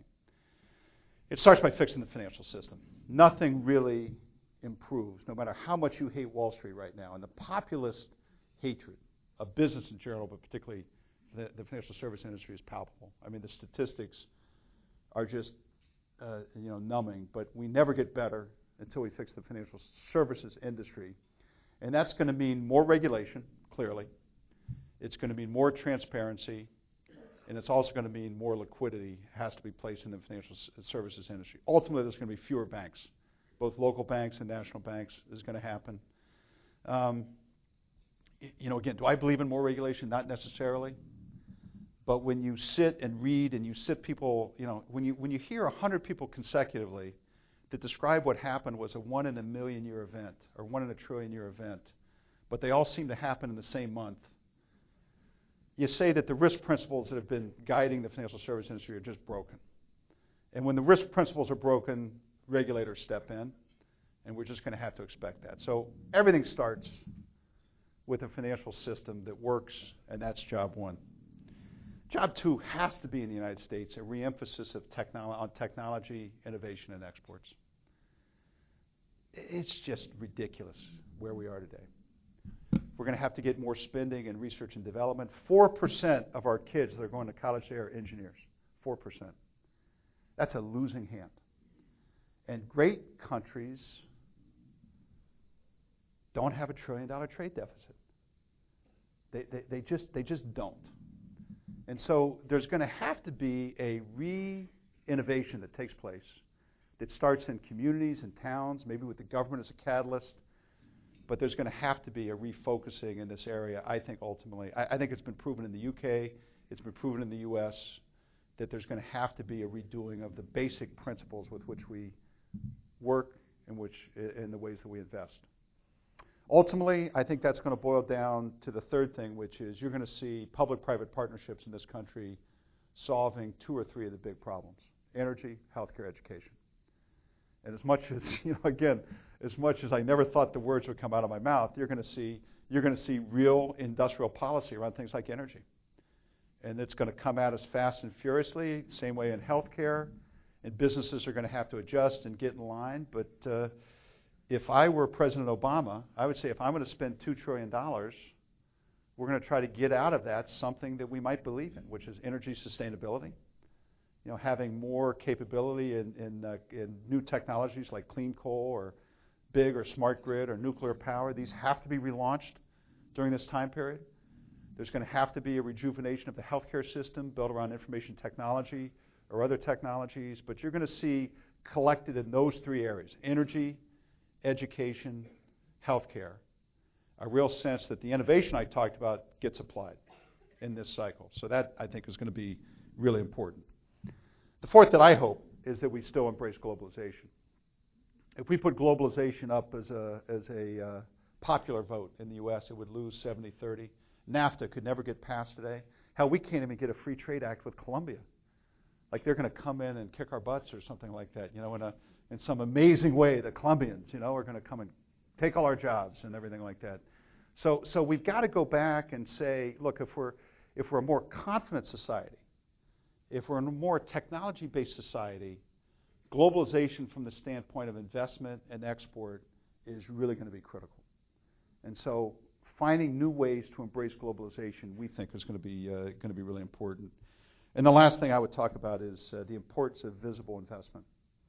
It starts by fixing the financial system. Nothing really improves, no matter how much you hate Wall Street right now, and the populist hatred of business in general, but particularly The, the financial service industry is palpable. I mean, the statistics are just, uh, you know, numbing. But we never get better until we fix the financial services industry, and that's going to mean more regulation. Clearly, it's going to mean more transparency, and it's also going to mean more liquidity has to be placed in the financial s- services industry. Ultimately, there's going to be fewer banks, both local banks and national banks. Is going to happen. Um, y- you know, again, do I believe in more regulation? Not necessarily. But when you sit and read and you sit people, you know, when you when you hear a hundred people consecutively that describe what happened was a one in a million year event or one in a trillion year event, but they all seem to happen in the same month, you say that the risk principles that have been guiding the financial service industry are just broken. And when the risk principles are broken, regulators step in, and we're just going to have to expect that. So everything starts with a financial system that works, and that's job one. Job two has to be in the United States, a reemphasis of technolo- on technology, innovation, and exports. It's just ridiculous where we are today. We're going to have to get more spending in research and development. four percent of our kids that are going to college today are engineers. four percent. That's a losing hand. And great countries don't have a trillion dollar trade deficit. They, they, they, just, they just don't. And so there's going to have to be a re-innovation that takes place that starts in communities and towns, maybe with the government as a catalyst. But there's going to have to be a refocusing in this area, I think, ultimately. I, I think it's been proven in the U K, it's been proven in the U S, that there's going to have to be a redoing of the basic principles with which we work and which, in the ways that we invest. Ultimately, I think that's going to boil down to the third thing, which is you're going to see public-private partnerships in this country solving two or three of the big problems: energy, healthcare, education. And as much as, you know, again, as much as I never thought the words would come out of my mouth, you're going to see you're going to see real industrial policy around things like energy. And it's going to come at us fast and furiously, same way in healthcare. And businesses are going to have to adjust and get in line. But uh, if I were President Obama, I would say if I'm going to spend two trillion dollars, we're going to try to get out of that something that we might believe in, which is energy sustainability. You know, having more capability in, in, uh, in new technologies like clean coal or big or smart grid or nuclear power. These have to be relaunched during this time period. There's going to have to be a rejuvenation of the healthcare system built around information technology or other technologies. But you're going to see collected in those three areas: energy, education, healthcare, a real sense that the innovation I talked about gets applied in this cycle. So that, I think, is going to be really important. The fourth that I hope is that we still embrace globalization. If we put globalization up as a, as a uh, popular vote in the U S, it would lose seventy thirty. NAFTA could never get passed today. Hell, we can't even get a free trade act with Colombia. Like they're going to come in and kick our butts or something like that, you know, in, a, in some amazing way. The Colombians, you know, are going to come and take all our jobs and everything like that. So, so we've got to go back and say, look, if we're, if we're a more confident society, if we're in a more technology-based society, globalization from the standpoint of investment and export is really going to be critical. And so finding new ways to embrace globalization, we think, is going to be uh, going to be really important. And the last thing I would talk about is uh, the importance of visible investment.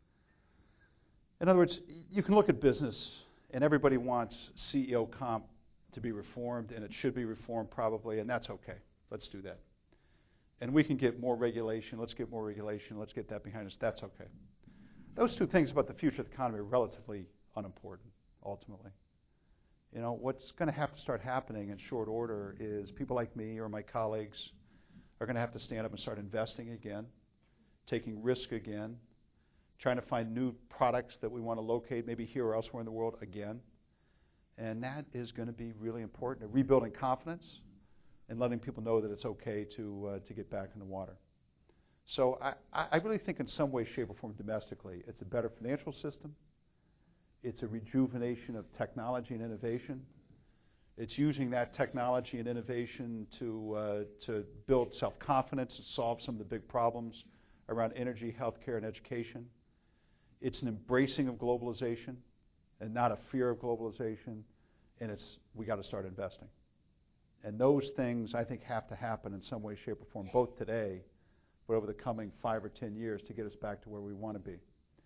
In other words, you can look at business, and everybody wants C E O comp to be reformed, and it should be reformed probably, and that's okay. Let's do that. And we can get more regulation. Let's get more regulation. Let's get that behind us. That's okay. Those two things about the future of the economy are relatively unimportant, ultimately. You know, what's going to have to start happening in short order is people like me or my colleagues are going to have to stand up and start investing again, taking risk again, trying to find new products that we want to locate maybe here or elsewhere in the world again. And that is going to be really important, rebuilding confidence and letting people know that it's okay to uh, to get back in the water. So I, I really think in some way, shape, or form domestically, it's a better financial system. It's a rejuvenation of technology and innovation. It's using that technology and innovation to uh, to build self-confidence and solve some of the big problems around energy, healthcare, and education. It's an embracing of globalization and not a fear of globalization. And it's we got to start investing. And those things, I think, have to happen in some way, shape, or form, both today, but over the coming five or ten years to get us back to where we want to be.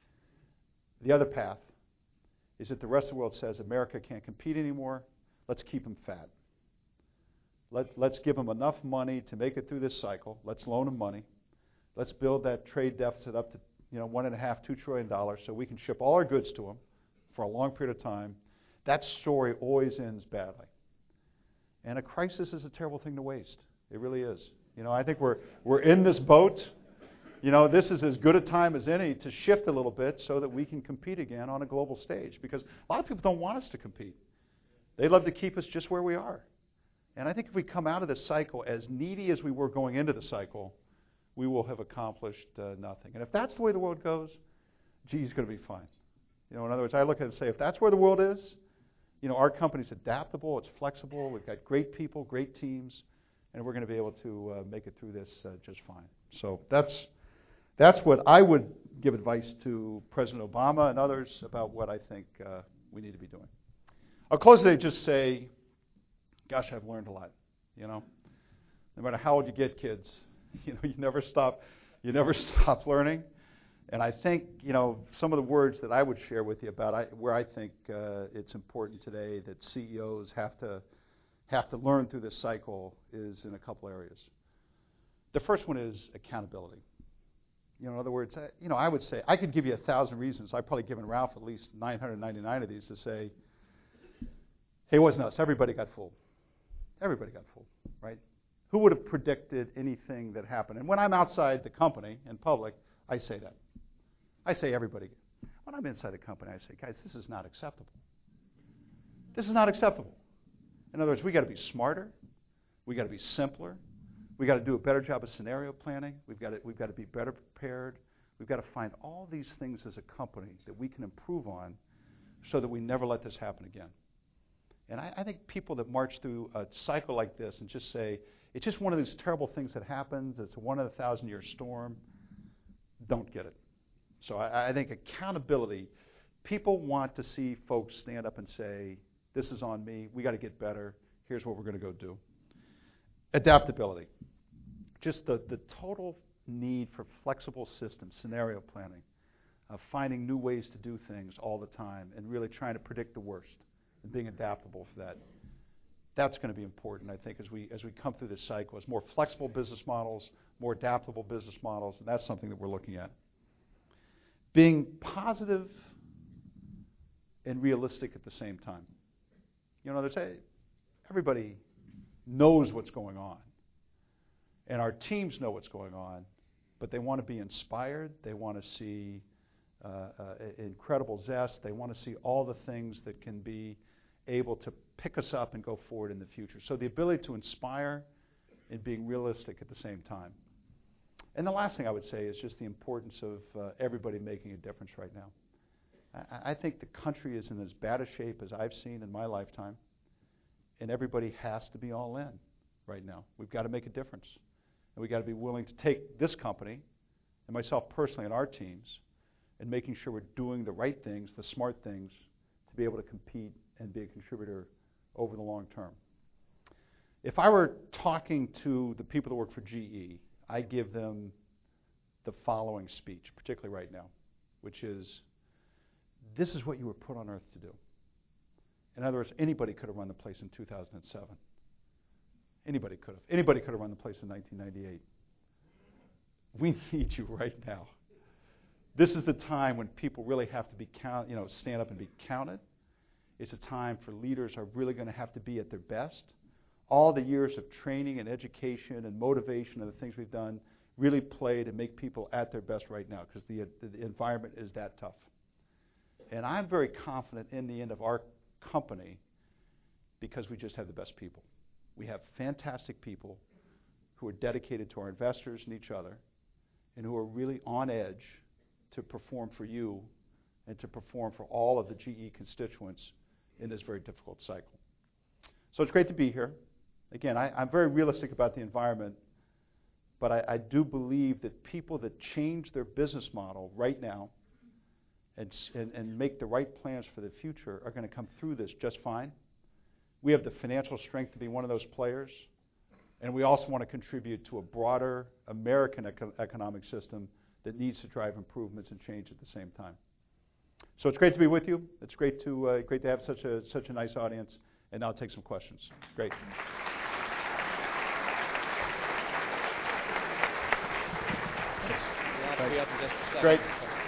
The other path is that the rest of the world says America can't compete anymore. Let's keep them fat. Let, let's give them enough money to make it through this cycle. Let's loan them money. Let's build that trade deficit up to you know one and a half, two trillion dollars, so we can ship all our goods to them for a long period of time. That story always ends badly. And a crisis is a terrible thing to waste. It really is. You know, I think we're we're in this boat. You know, this is as good a time as any to shift a little bit so that we can compete again on a global stage. Because a lot of people don't want us to compete. They love to keep us just where we are. And I think if we come out of this cycle as needy as we were going into the cycle, we will have accomplished uh, nothing. And if that's the way the world goes, gee, it's going to be fine. You know, in other words, I look at it and say, if that's where the world is, you know, our company's adaptable, it's flexible, we've got great people, great teams, and we're going to be able to uh, make it through this uh, just fine. So that's that's what I would give advice to President Obama and others about what I think uh, we need to be doing. I'll close today just say, gosh, I've learned a lot, you know. No matter how old you get, kids, you know, you never stop, you never stop learning. And I think, you know, some of the words that I would share with you about I, where I think uh, it's important today that C E Os have to have to learn through this cycle is in a couple areas. The first one is accountability. You know, in other words, I, you know, I would say I could give you a thousand reasons. I've probably given Ralph at least nine hundred ninety-nine of these to say, hey, it wasn't us. Everybody got fooled. Everybody got fooled, right? Who would have predicted anything that happened? And when I'm outside the company in public, I say that. I say everybody. When I'm inside the company, I say, guys, this is not acceptable. This is not acceptable. In other words, we got to be smarter. We got to be simpler. We got to do a better job of scenario planning. We've got to, we've got to be better prepared. We've got to find all these things as a company that we can improve on so that we never let this happen again. And I, I think people that march through a cycle like this and just say, it's just one of these terrible things that happens, it's a one in a thousand year storm, don't get it. So I, I think accountability, people want to see folks stand up and say, this is on me, we got to get better, here's what we're going to go do. Adaptability, just the, the total need for flexible systems, scenario planning, uh, finding new ways to do things all the time and really trying to predict the worst and being adaptable for that. That's going to be important, I think, as we as we come through this cycle, as more flexible business models, more adaptable business models, and that's something that we're looking at. Being positive and realistic at the same time. You know, there's a, everybody knows what's going on, and our teams know what's going on, but they want to be inspired. They want to see uh, uh, incredible zest. They want to see all the things that can be able to pick us up and go forward in the future. So the ability to inspire and being realistic at the same time. And the last thing I would say is just the importance of uh, everybody making a difference right now. I, I think the country is in as bad a shape as I've seen in my lifetime, and everybody has to be all in right now. We've got to make a difference. And we've got to be willing to take this company, and myself personally and our teams, and making sure we're doing the right things, the smart things, to be able to compete and be a contributor over the long term. If I were talking to the people that work for G E, I give them the following speech, particularly right now, which is, this is what you were put on earth to do. In other words, anybody could have run the place in two thousand seven. Anybody could have. Anybody could have run the place in nineteen ninety-eight. We need you right now. This is the time when people really have to be count, you know, stand up and be counted. It's a time for leaders are really going to have to be at their best. All the years of training and education and motivation and the things we've done really play to make people at their best right now because the, uh, the environment is that tough. And I'm very confident in the end of our company because we just have the best people. We have fantastic people who are dedicated to our investors and each other and who are really on edge to perform for you and to perform for all of the G E constituents in this very difficult cycle. So it's great to be here. Again, I, I'm very realistic about the environment, but I, I do believe that people that change their business model right now and, and, and make the right plans for the future are going to come through this just fine. We have the financial strength to be one of those players, and we also want to contribute to a broader American eco- economic system that needs to drive improvements and change at the same time. So it's great to be with you. It's great to uh, great to have such a such a nice audience. And now I'll take some questions. Great. Thanks. Great.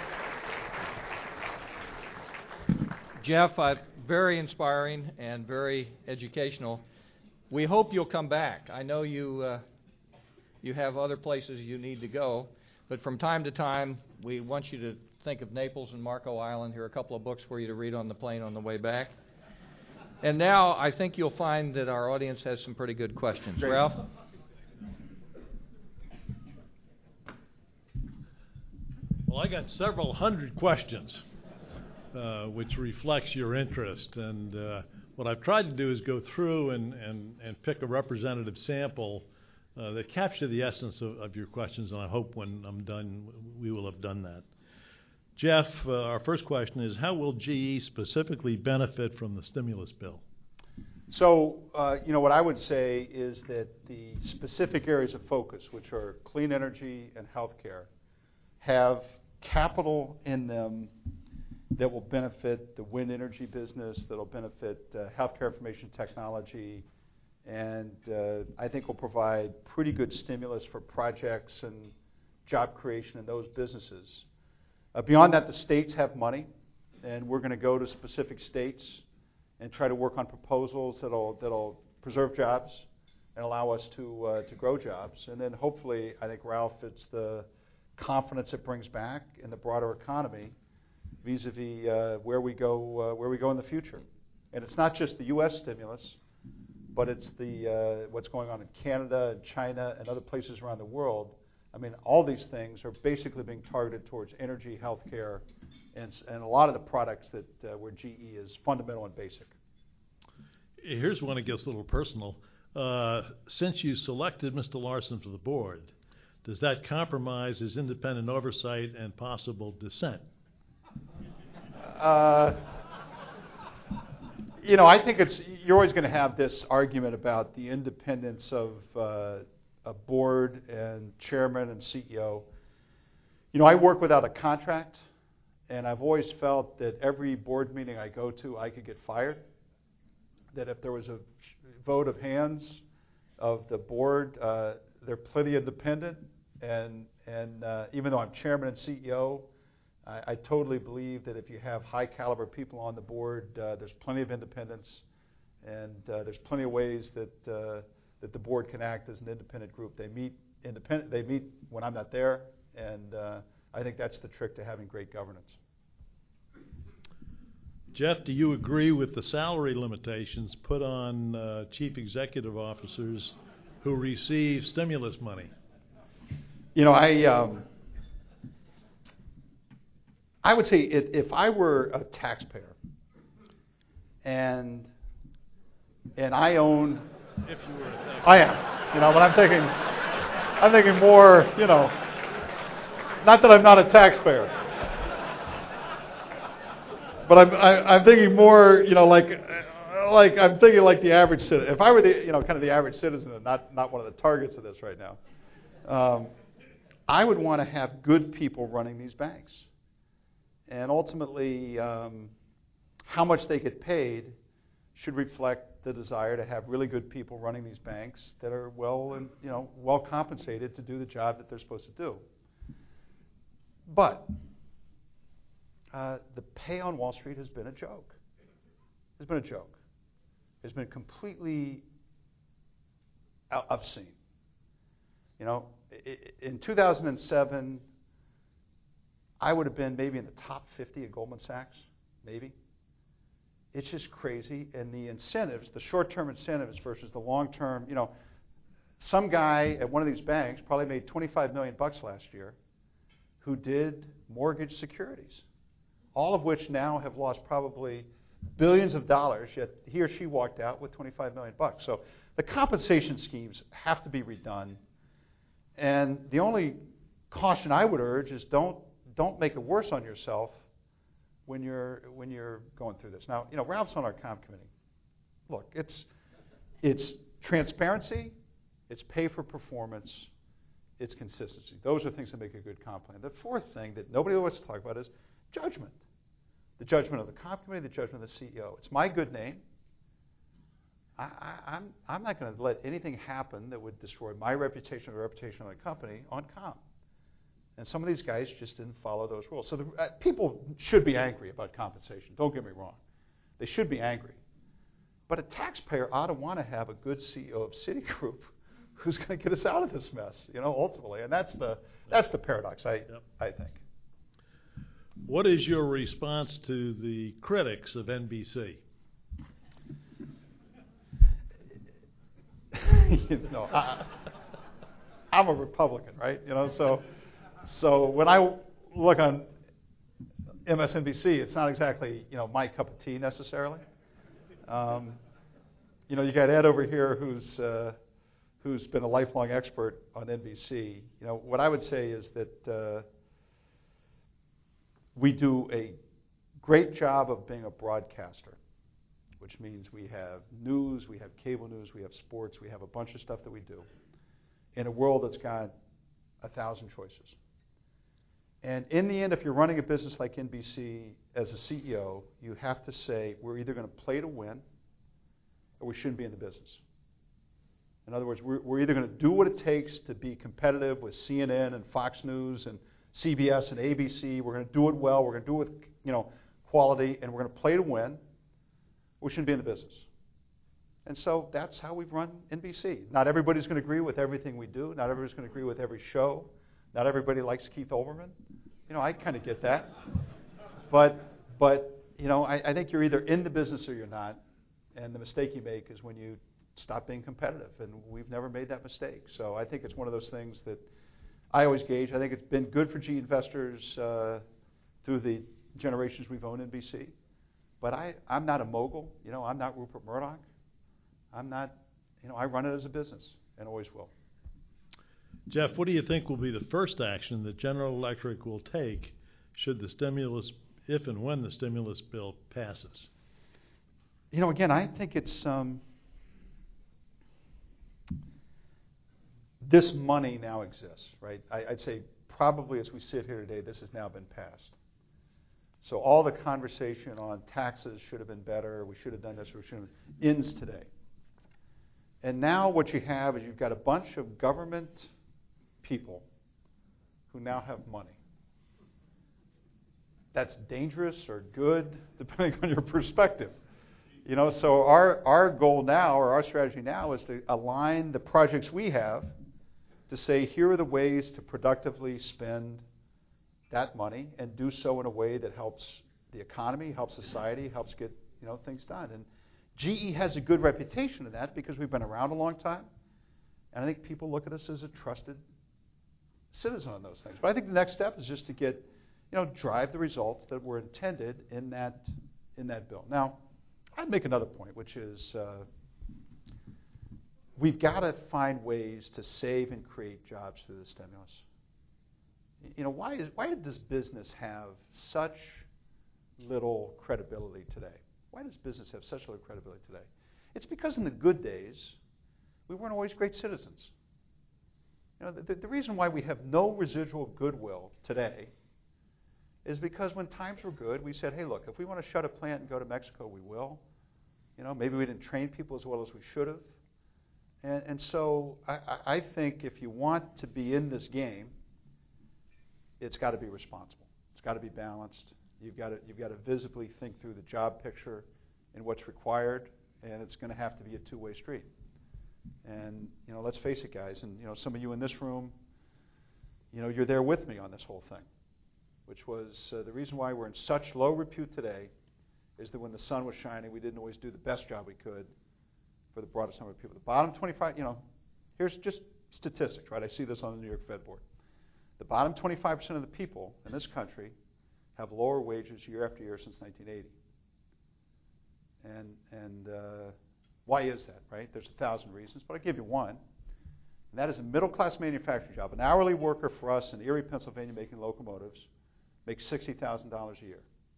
Jeff, uh, very inspiring and very educational. We hope you'll come back. I know you uh, you have other places you need to go, but from time to time we want you to think of Naples and Marco Island. Here are a couple of books for you to read on the plane on the way back. And now I think you'll find that our audience has some pretty good questions. Great. Ralph? Well, I got several hundred questions, uh, which reflects your interest. And uh, what I've tried to do is go through and, and, and pick a representative sample uh, that capture the essence of, of your questions. And I hope when I'm done, we will have done that. Jeff, uh, our first question is, how will G E specifically benefit from the stimulus bill? So, uh, you know, what I would say is that the specific areas of focus, which are clean energy and healthcare, have capital in them that will benefit the wind energy business, that will benefit uh, healthcare information technology, and uh, I think will provide pretty good stimulus for projects and job creation in those businesses. Uh, beyond that, the states have money, and we're going to go to specific states and try to work on proposals that'll that'll preserve jobs and allow us to uh, to grow jobs. And then hopefully, I think, Ralph, it's the confidence it brings back in the broader economy vis-a-vis uh, where we go uh, where we go in the future. And it's not just the U S stimulus, but it's the uh, what's going on in Canada and China and other places around the world. I mean, all these things are basically being targeted towards energy, healthcare, and, and a lot of the products that uh, where G E is fundamental and basic. Here's one that gets a little personal. Uh, since you selected Mister Larson for the board, does that compromise his independent oversight and possible dissent? Uh, you know, I think it's you're always going to have this argument about the independence of uh, a board and chairman and C E O. You know, I work without a contract, and I've always felt that every board meeting I go to, I could get fired. That if there was a vote of hands of the board, uh, they're plenty independent, and and uh, even though I'm chairman and C E O, I, I totally believe that if you have high caliber people on the board, uh, there's plenty of independence, and uh, there's plenty of ways that uh, that the board can act as an independent group. They meet independent. They meet when I'm not there, and uh, I think that's the trick to having great governance. Jeff, do you agree with the salary limitations put on uh, chief executive officers who receive stimulus money? You know, I um, I would say if, if I were a taxpayer and and I owned, if you were a taxpayer, I am. You know, but I'm thinking, I'm thinking more. You know, not that I'm not a taxpayer. But I'm I, I'm thinking more, you know, like like I'm thinking like the average citizen. If I were the, you know, kind of the average citizen and not not one of the targets of this right now, um, I would want to have good people running these banks, and ultimately, um, how much they get paid should reflect the desire to have really good people running these banks that are well and you know well compensated to do the job that they're supposed to do. But Uh, the pay on Wall Street has been a joke. It's been a joke. It's been completely obscene. You know, in two thousand seven, I would have been maybe in the top fifty at Goldman Sachs, maybe. It's just crazy. And the incentives, the short-term incentives versus the long-term, you know, some guy at one of these banks probably made twenty-five million bucks last year who did mortgage securities, all of which now have lost probably billions of dollars, yet he or she walked out with twenty-five million bucks. So the compensation schemes have to be redone. And the only caution I would urge is don't don't make it worse on yourself when you're when you're going through this. Now, you know, Ralph's on our comp committee. Look, it's it's transparency, it's pay for performance, it's consistency. Those are things that make a good comp plan. The fourth thing that nobody wants to talk about is judgment. The judgment of the comp committee, the judgment of the C E O. It's my good name. I, I, I'm, I'm not going to let anything happen that would destroy my reputation or the reputation of the company on comp. And some of these guys just didn't follow those rules. So the, uh, people should be angry about compensation. Don't get me wrong. They should be angry. But a taxpayer ought to want to have a good C E O of Citigroup who's going to get us out of this mess, you know, ultimately. And that's the that's the paradox, I yep. I think. What is your response to the critics of N B C? you know, I, I'm a Republican, right? You know, so so when I look on M S N B C, it's not exactly you know my cup of tea necessarily. Um, you know, you got Ed over here who's uh, who's been a lifelong expert on N B C. You know, what I would say is that uh, we do a great job of being a broadcaster. which means we have news, we have cable news, we have sports, we have a bunch of stuff that we do in a world that's got a thousand choices. And in the end, if you're running a business like N B C as a C E O, you have to say, we're either going to play to win or we shouldn't be in the business. In other words, we're, we're either going to do what it takes to be competitive with C N N and Fox News and C B S and A B C. We're going to do it well. We're going to do it with, you know, quality, and we're going to play to win. We shouldn't be in the business. And so that's how we've run N B C. Not everybody's going to agree with everything we do. Not everybody's going to agree with every show. Not everybody likes Keith Olbermann. You know, I kind of get that. But, but you know, I, I think you're either in the business or you're not. And the mistake you make is when you stop being competitive. And we've never made that mistake. So I think it's one of those things that I always gauge. I think it's been good for G E investors uh, through the generations we've owned N B C. But I, I'm not a mogul. You know, I'm not Rupert Murdoch. I'm not, you know, I run it as a business and always will. Jeff, what do you think will be the first action that General Electric will take should the stimulus, if and when the stimulus bill passes? You know, again, I think it's, um, this money now exists, right? I, I'd say probably as we sit here today, this has now been passed. So all the conversation on taxes should have been better, we should have done this, or we should have, ends today. And now what you have is you've got a bunch of government people who now have money. That's dangerous or good, depending on your perspective. You know, so our, our goal now, or our strategy now, is to align the projects we have to say, here are the ways to productively spend that money and do so in a way that helps the economy, helps society, helps get, you know, things done. And G E has a good reputation of that because we've been around a long time, and I think people look at us as a trusted citizen on those things. But I think the next step is just to get, you know, drive the results that were intended in that in that bill. Now, I'd make another point, which is uh, we've got to find ways to save and create jobs through the stimulus. You know, why is why does business have such little credibility today? Why does business have such little credibility today? It's because in the good days, we weren't always great citizens. You know, the, the reason why we have no residual goodwill today is because when times were good, we said, hey, look, if we want to shut a plant and go to Mexico, we will. You know, maybe we didn't train people as well as we should have. And, and so I, I think if you want to be in this game, it's got to be responsible. It's got to be balanced. You've got to you've got to visibly think through the job picture and what's required, and it's going to have to be a two-way street. And you know, let's face it, guys. And you know, some of you in this room, you know, you're there with me on this whole thing, which was uh, the reason why we're in such low repute today, is that when the sun was shining, we didn't always do the best job we could for the broadest number of people. The bottom twenty-five, you know, here's just statistics, right? I see this on the New York Fed board. The bottom twenty-five percent of the people in this country have lower wages year after year since nineteen eighty. And and uh, why is that, right? There's a thousand reasons, but I'll give you one. And that is a middle-class manufacturing job. An hourly worker for us in Erie, Pennsylvania, making locomotives makes sixty thousand dollars a year.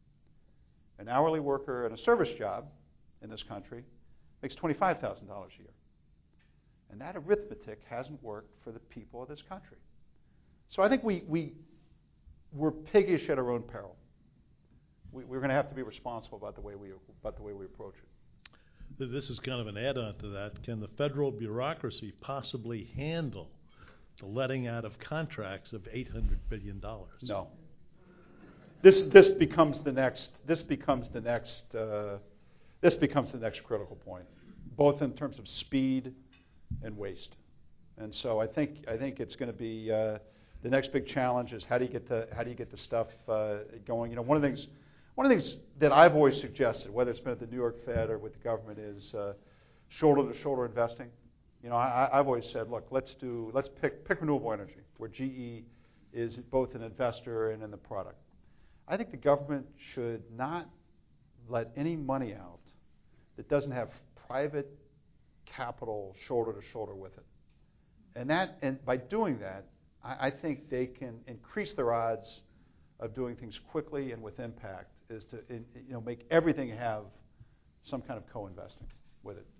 An hourly worker in a service job in this country makes twenty-five thousand dollars a year. And that arithmetic hasn't worked for the people of this country. So I think we, we, we're piggish at our own peril. We, we're going to have to be responsible about the way we about the way we approach it. This is kind of an add-on to that. Can the federal bureaucracy possibly handle the letting out of contracts of eight hundred billion dollars? No. This this becomes the next. This becomes the next. Uh, this becomes the next critical point, both in terms of speed and waste. And so I think I think it's going to be uh, the next big challenge is how do you get the how do you get the stuff uh, going? You know, one of the things one of the things that I've always suggested, whether it's been at the New York Fed or with the government, is uh, shoulder-to-shoulder investing. You know, I, I've always said, look, let's do let's pick pick renewable energy, where G E is both an investor and in the product. I think the government should not let any money out that doesn't have private capital shoulder-to-shoulder with it. And that, and by doing that, I, I think they can increase their odds of doing things quickly and with impact. Is to in, you know make everything have some kind of co-investing with it.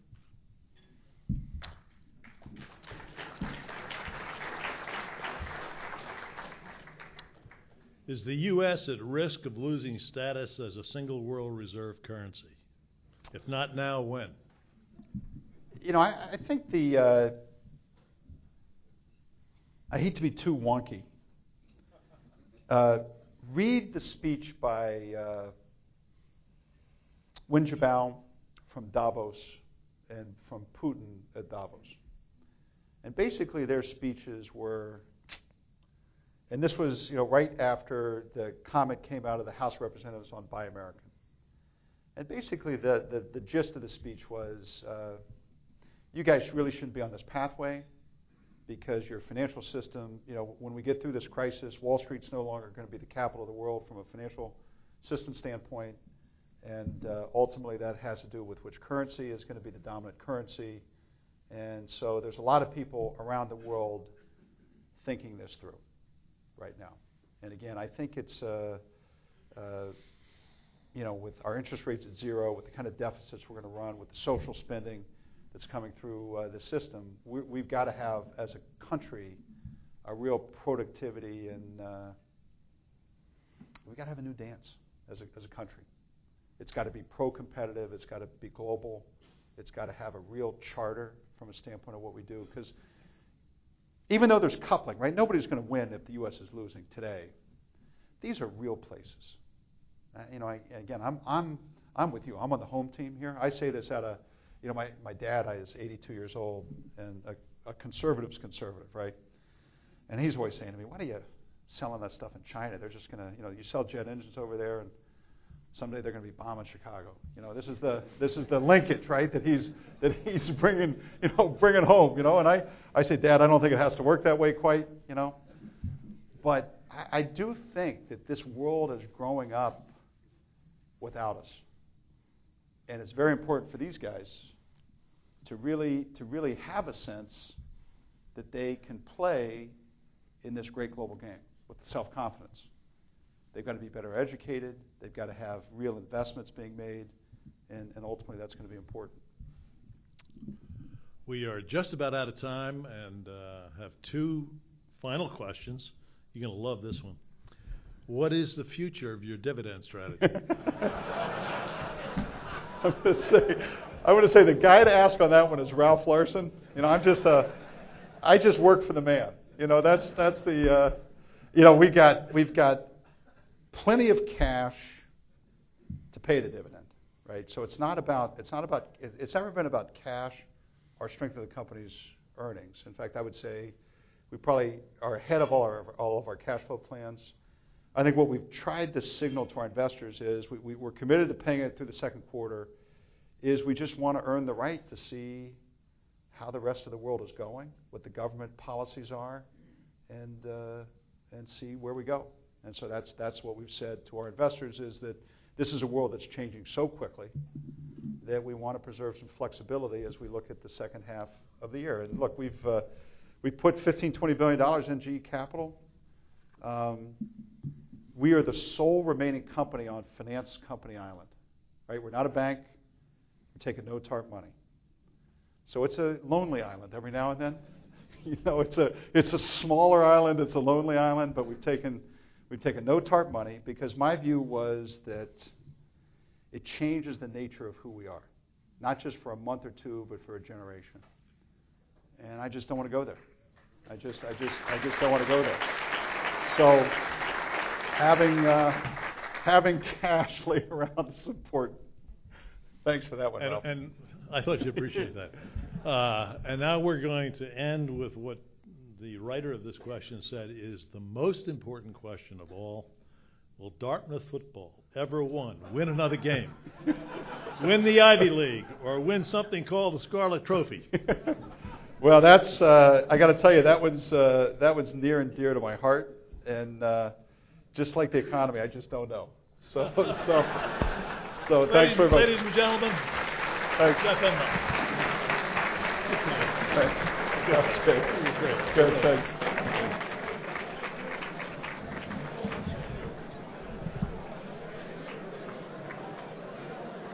Is the U S at risk of losing status as a single world reserve currency? If not now, when? You know, I, I think the, uh, I hate to be too wonky. Uh, read the speech by uh, Wen Jiabao from Davos and from Putin at Davos. And basically their speeches were, and this was, you know, right after the comment came out of the House of Representatives on Buy American. And basically the, the, the gist of the speech was, uh, you guys really shouldn't be on this pathway because your financial system, you know, when we get through this crisis, Wall Street's no longer going to be the capital of the world from a financial system standpoint. And uh, ultimately that has to do with which currency is going to be the dominant currency. And so there's a lot of people around the world thinking this through right now. And again, I think it's, uh, uh, you know, with our interest rates at zero, with the kind of deficits we're going to run, with the social spending that's coming through uh, the system, we, we've got to have, as a country, a real productivity, and uh, we've got to have a new dance as a, as a country. It's got to be pro-competitive. It's got to be global. It's got to have a real charter from a standpoint of what we do. Because even though there's coupling, right? Nobody's going to win if the U S is losing today. These are real places. Uh, you know, I, again, I'm I'm I'm with you. I'm on the home team here. I say this out of, you know, my, my dad is eighty-two years old, and a, a conservative's conservative, right? And he's always saying to me, "Why are you selling that stuff in China? They're just going to, you know, you sell jet engines over there, and someday they're going to be bombing Chicago." You know, this is the this is the linkage, right? That he's that he's bringing, you know, bringing home. You know, and I, I say, Dad, I don't think it has to work that way quite. You know, but I, I do think that this world is growing up without us, and it's very important for these guys to really to really have a sense that they can play in this great global game with self-confidence. They've got to be better educated. They've got to have real investments being made, and, and ultimately that's going to be important. We are just about out of time and uh, have two final questions. You're going to love this one. What is the future of your dividend strategy? I'm going to say, I'm going to say the guy to ask on that one is Ralph Larson. You know, I'm just a, I just work for the man. You know, that's that's the, uh, you know, we got we've got plenty of cash to pay the dividend, right? So it's not about it's not about it's never been about cash or strength of the company's earnings. In fact, I would say we probably are ahead of all our all of our cash flow plans. I think what we've tried to signal to our investors is we, we, we're committed to paying it through the second quarter. Is we just want to earn the right to see how the rest of the world is going, what the government policies are, and uh, and see where we go. And so that's that's what we've said to our investors, is that this is a world that's changing so quickly that we want to preserve some flexibility as we look at the second half of the year. And look, we've uh, we put fifteen, twenty billion dollars in G E Capital. Um, we are the sole remaining company on Finance Company Island, right? We're not a bank. We're taking no TARP money. So it's a lonely island every now and then. You know, it's a it's a smaller island. It's a lonely island, but we've taken we've taken no TARP money because my view was that it changes the nature of who we are, not just for a month or two, but for a generation. And I just don't want to go there. I just I just I just don't want to go there. So having uh, having cash laying around is important. Thanks for that one, and, Ralph. and I thought you'd appreciate that. Uh, and now we're going to end with what the writer of this question said is the most important question of all. Will Dartmouth football ever won, win another game, win the Ivy League, or win something called the Scarlet Trophy? Well, that's uh, I got to tell you that was uh, that was near and dear to my heart, and uh, just like the economy, I just don't know. So so so thanks very much, ladies and gentlemen. Thanks. Jeff Enbach. Thanks. That's good. Good. Thanks.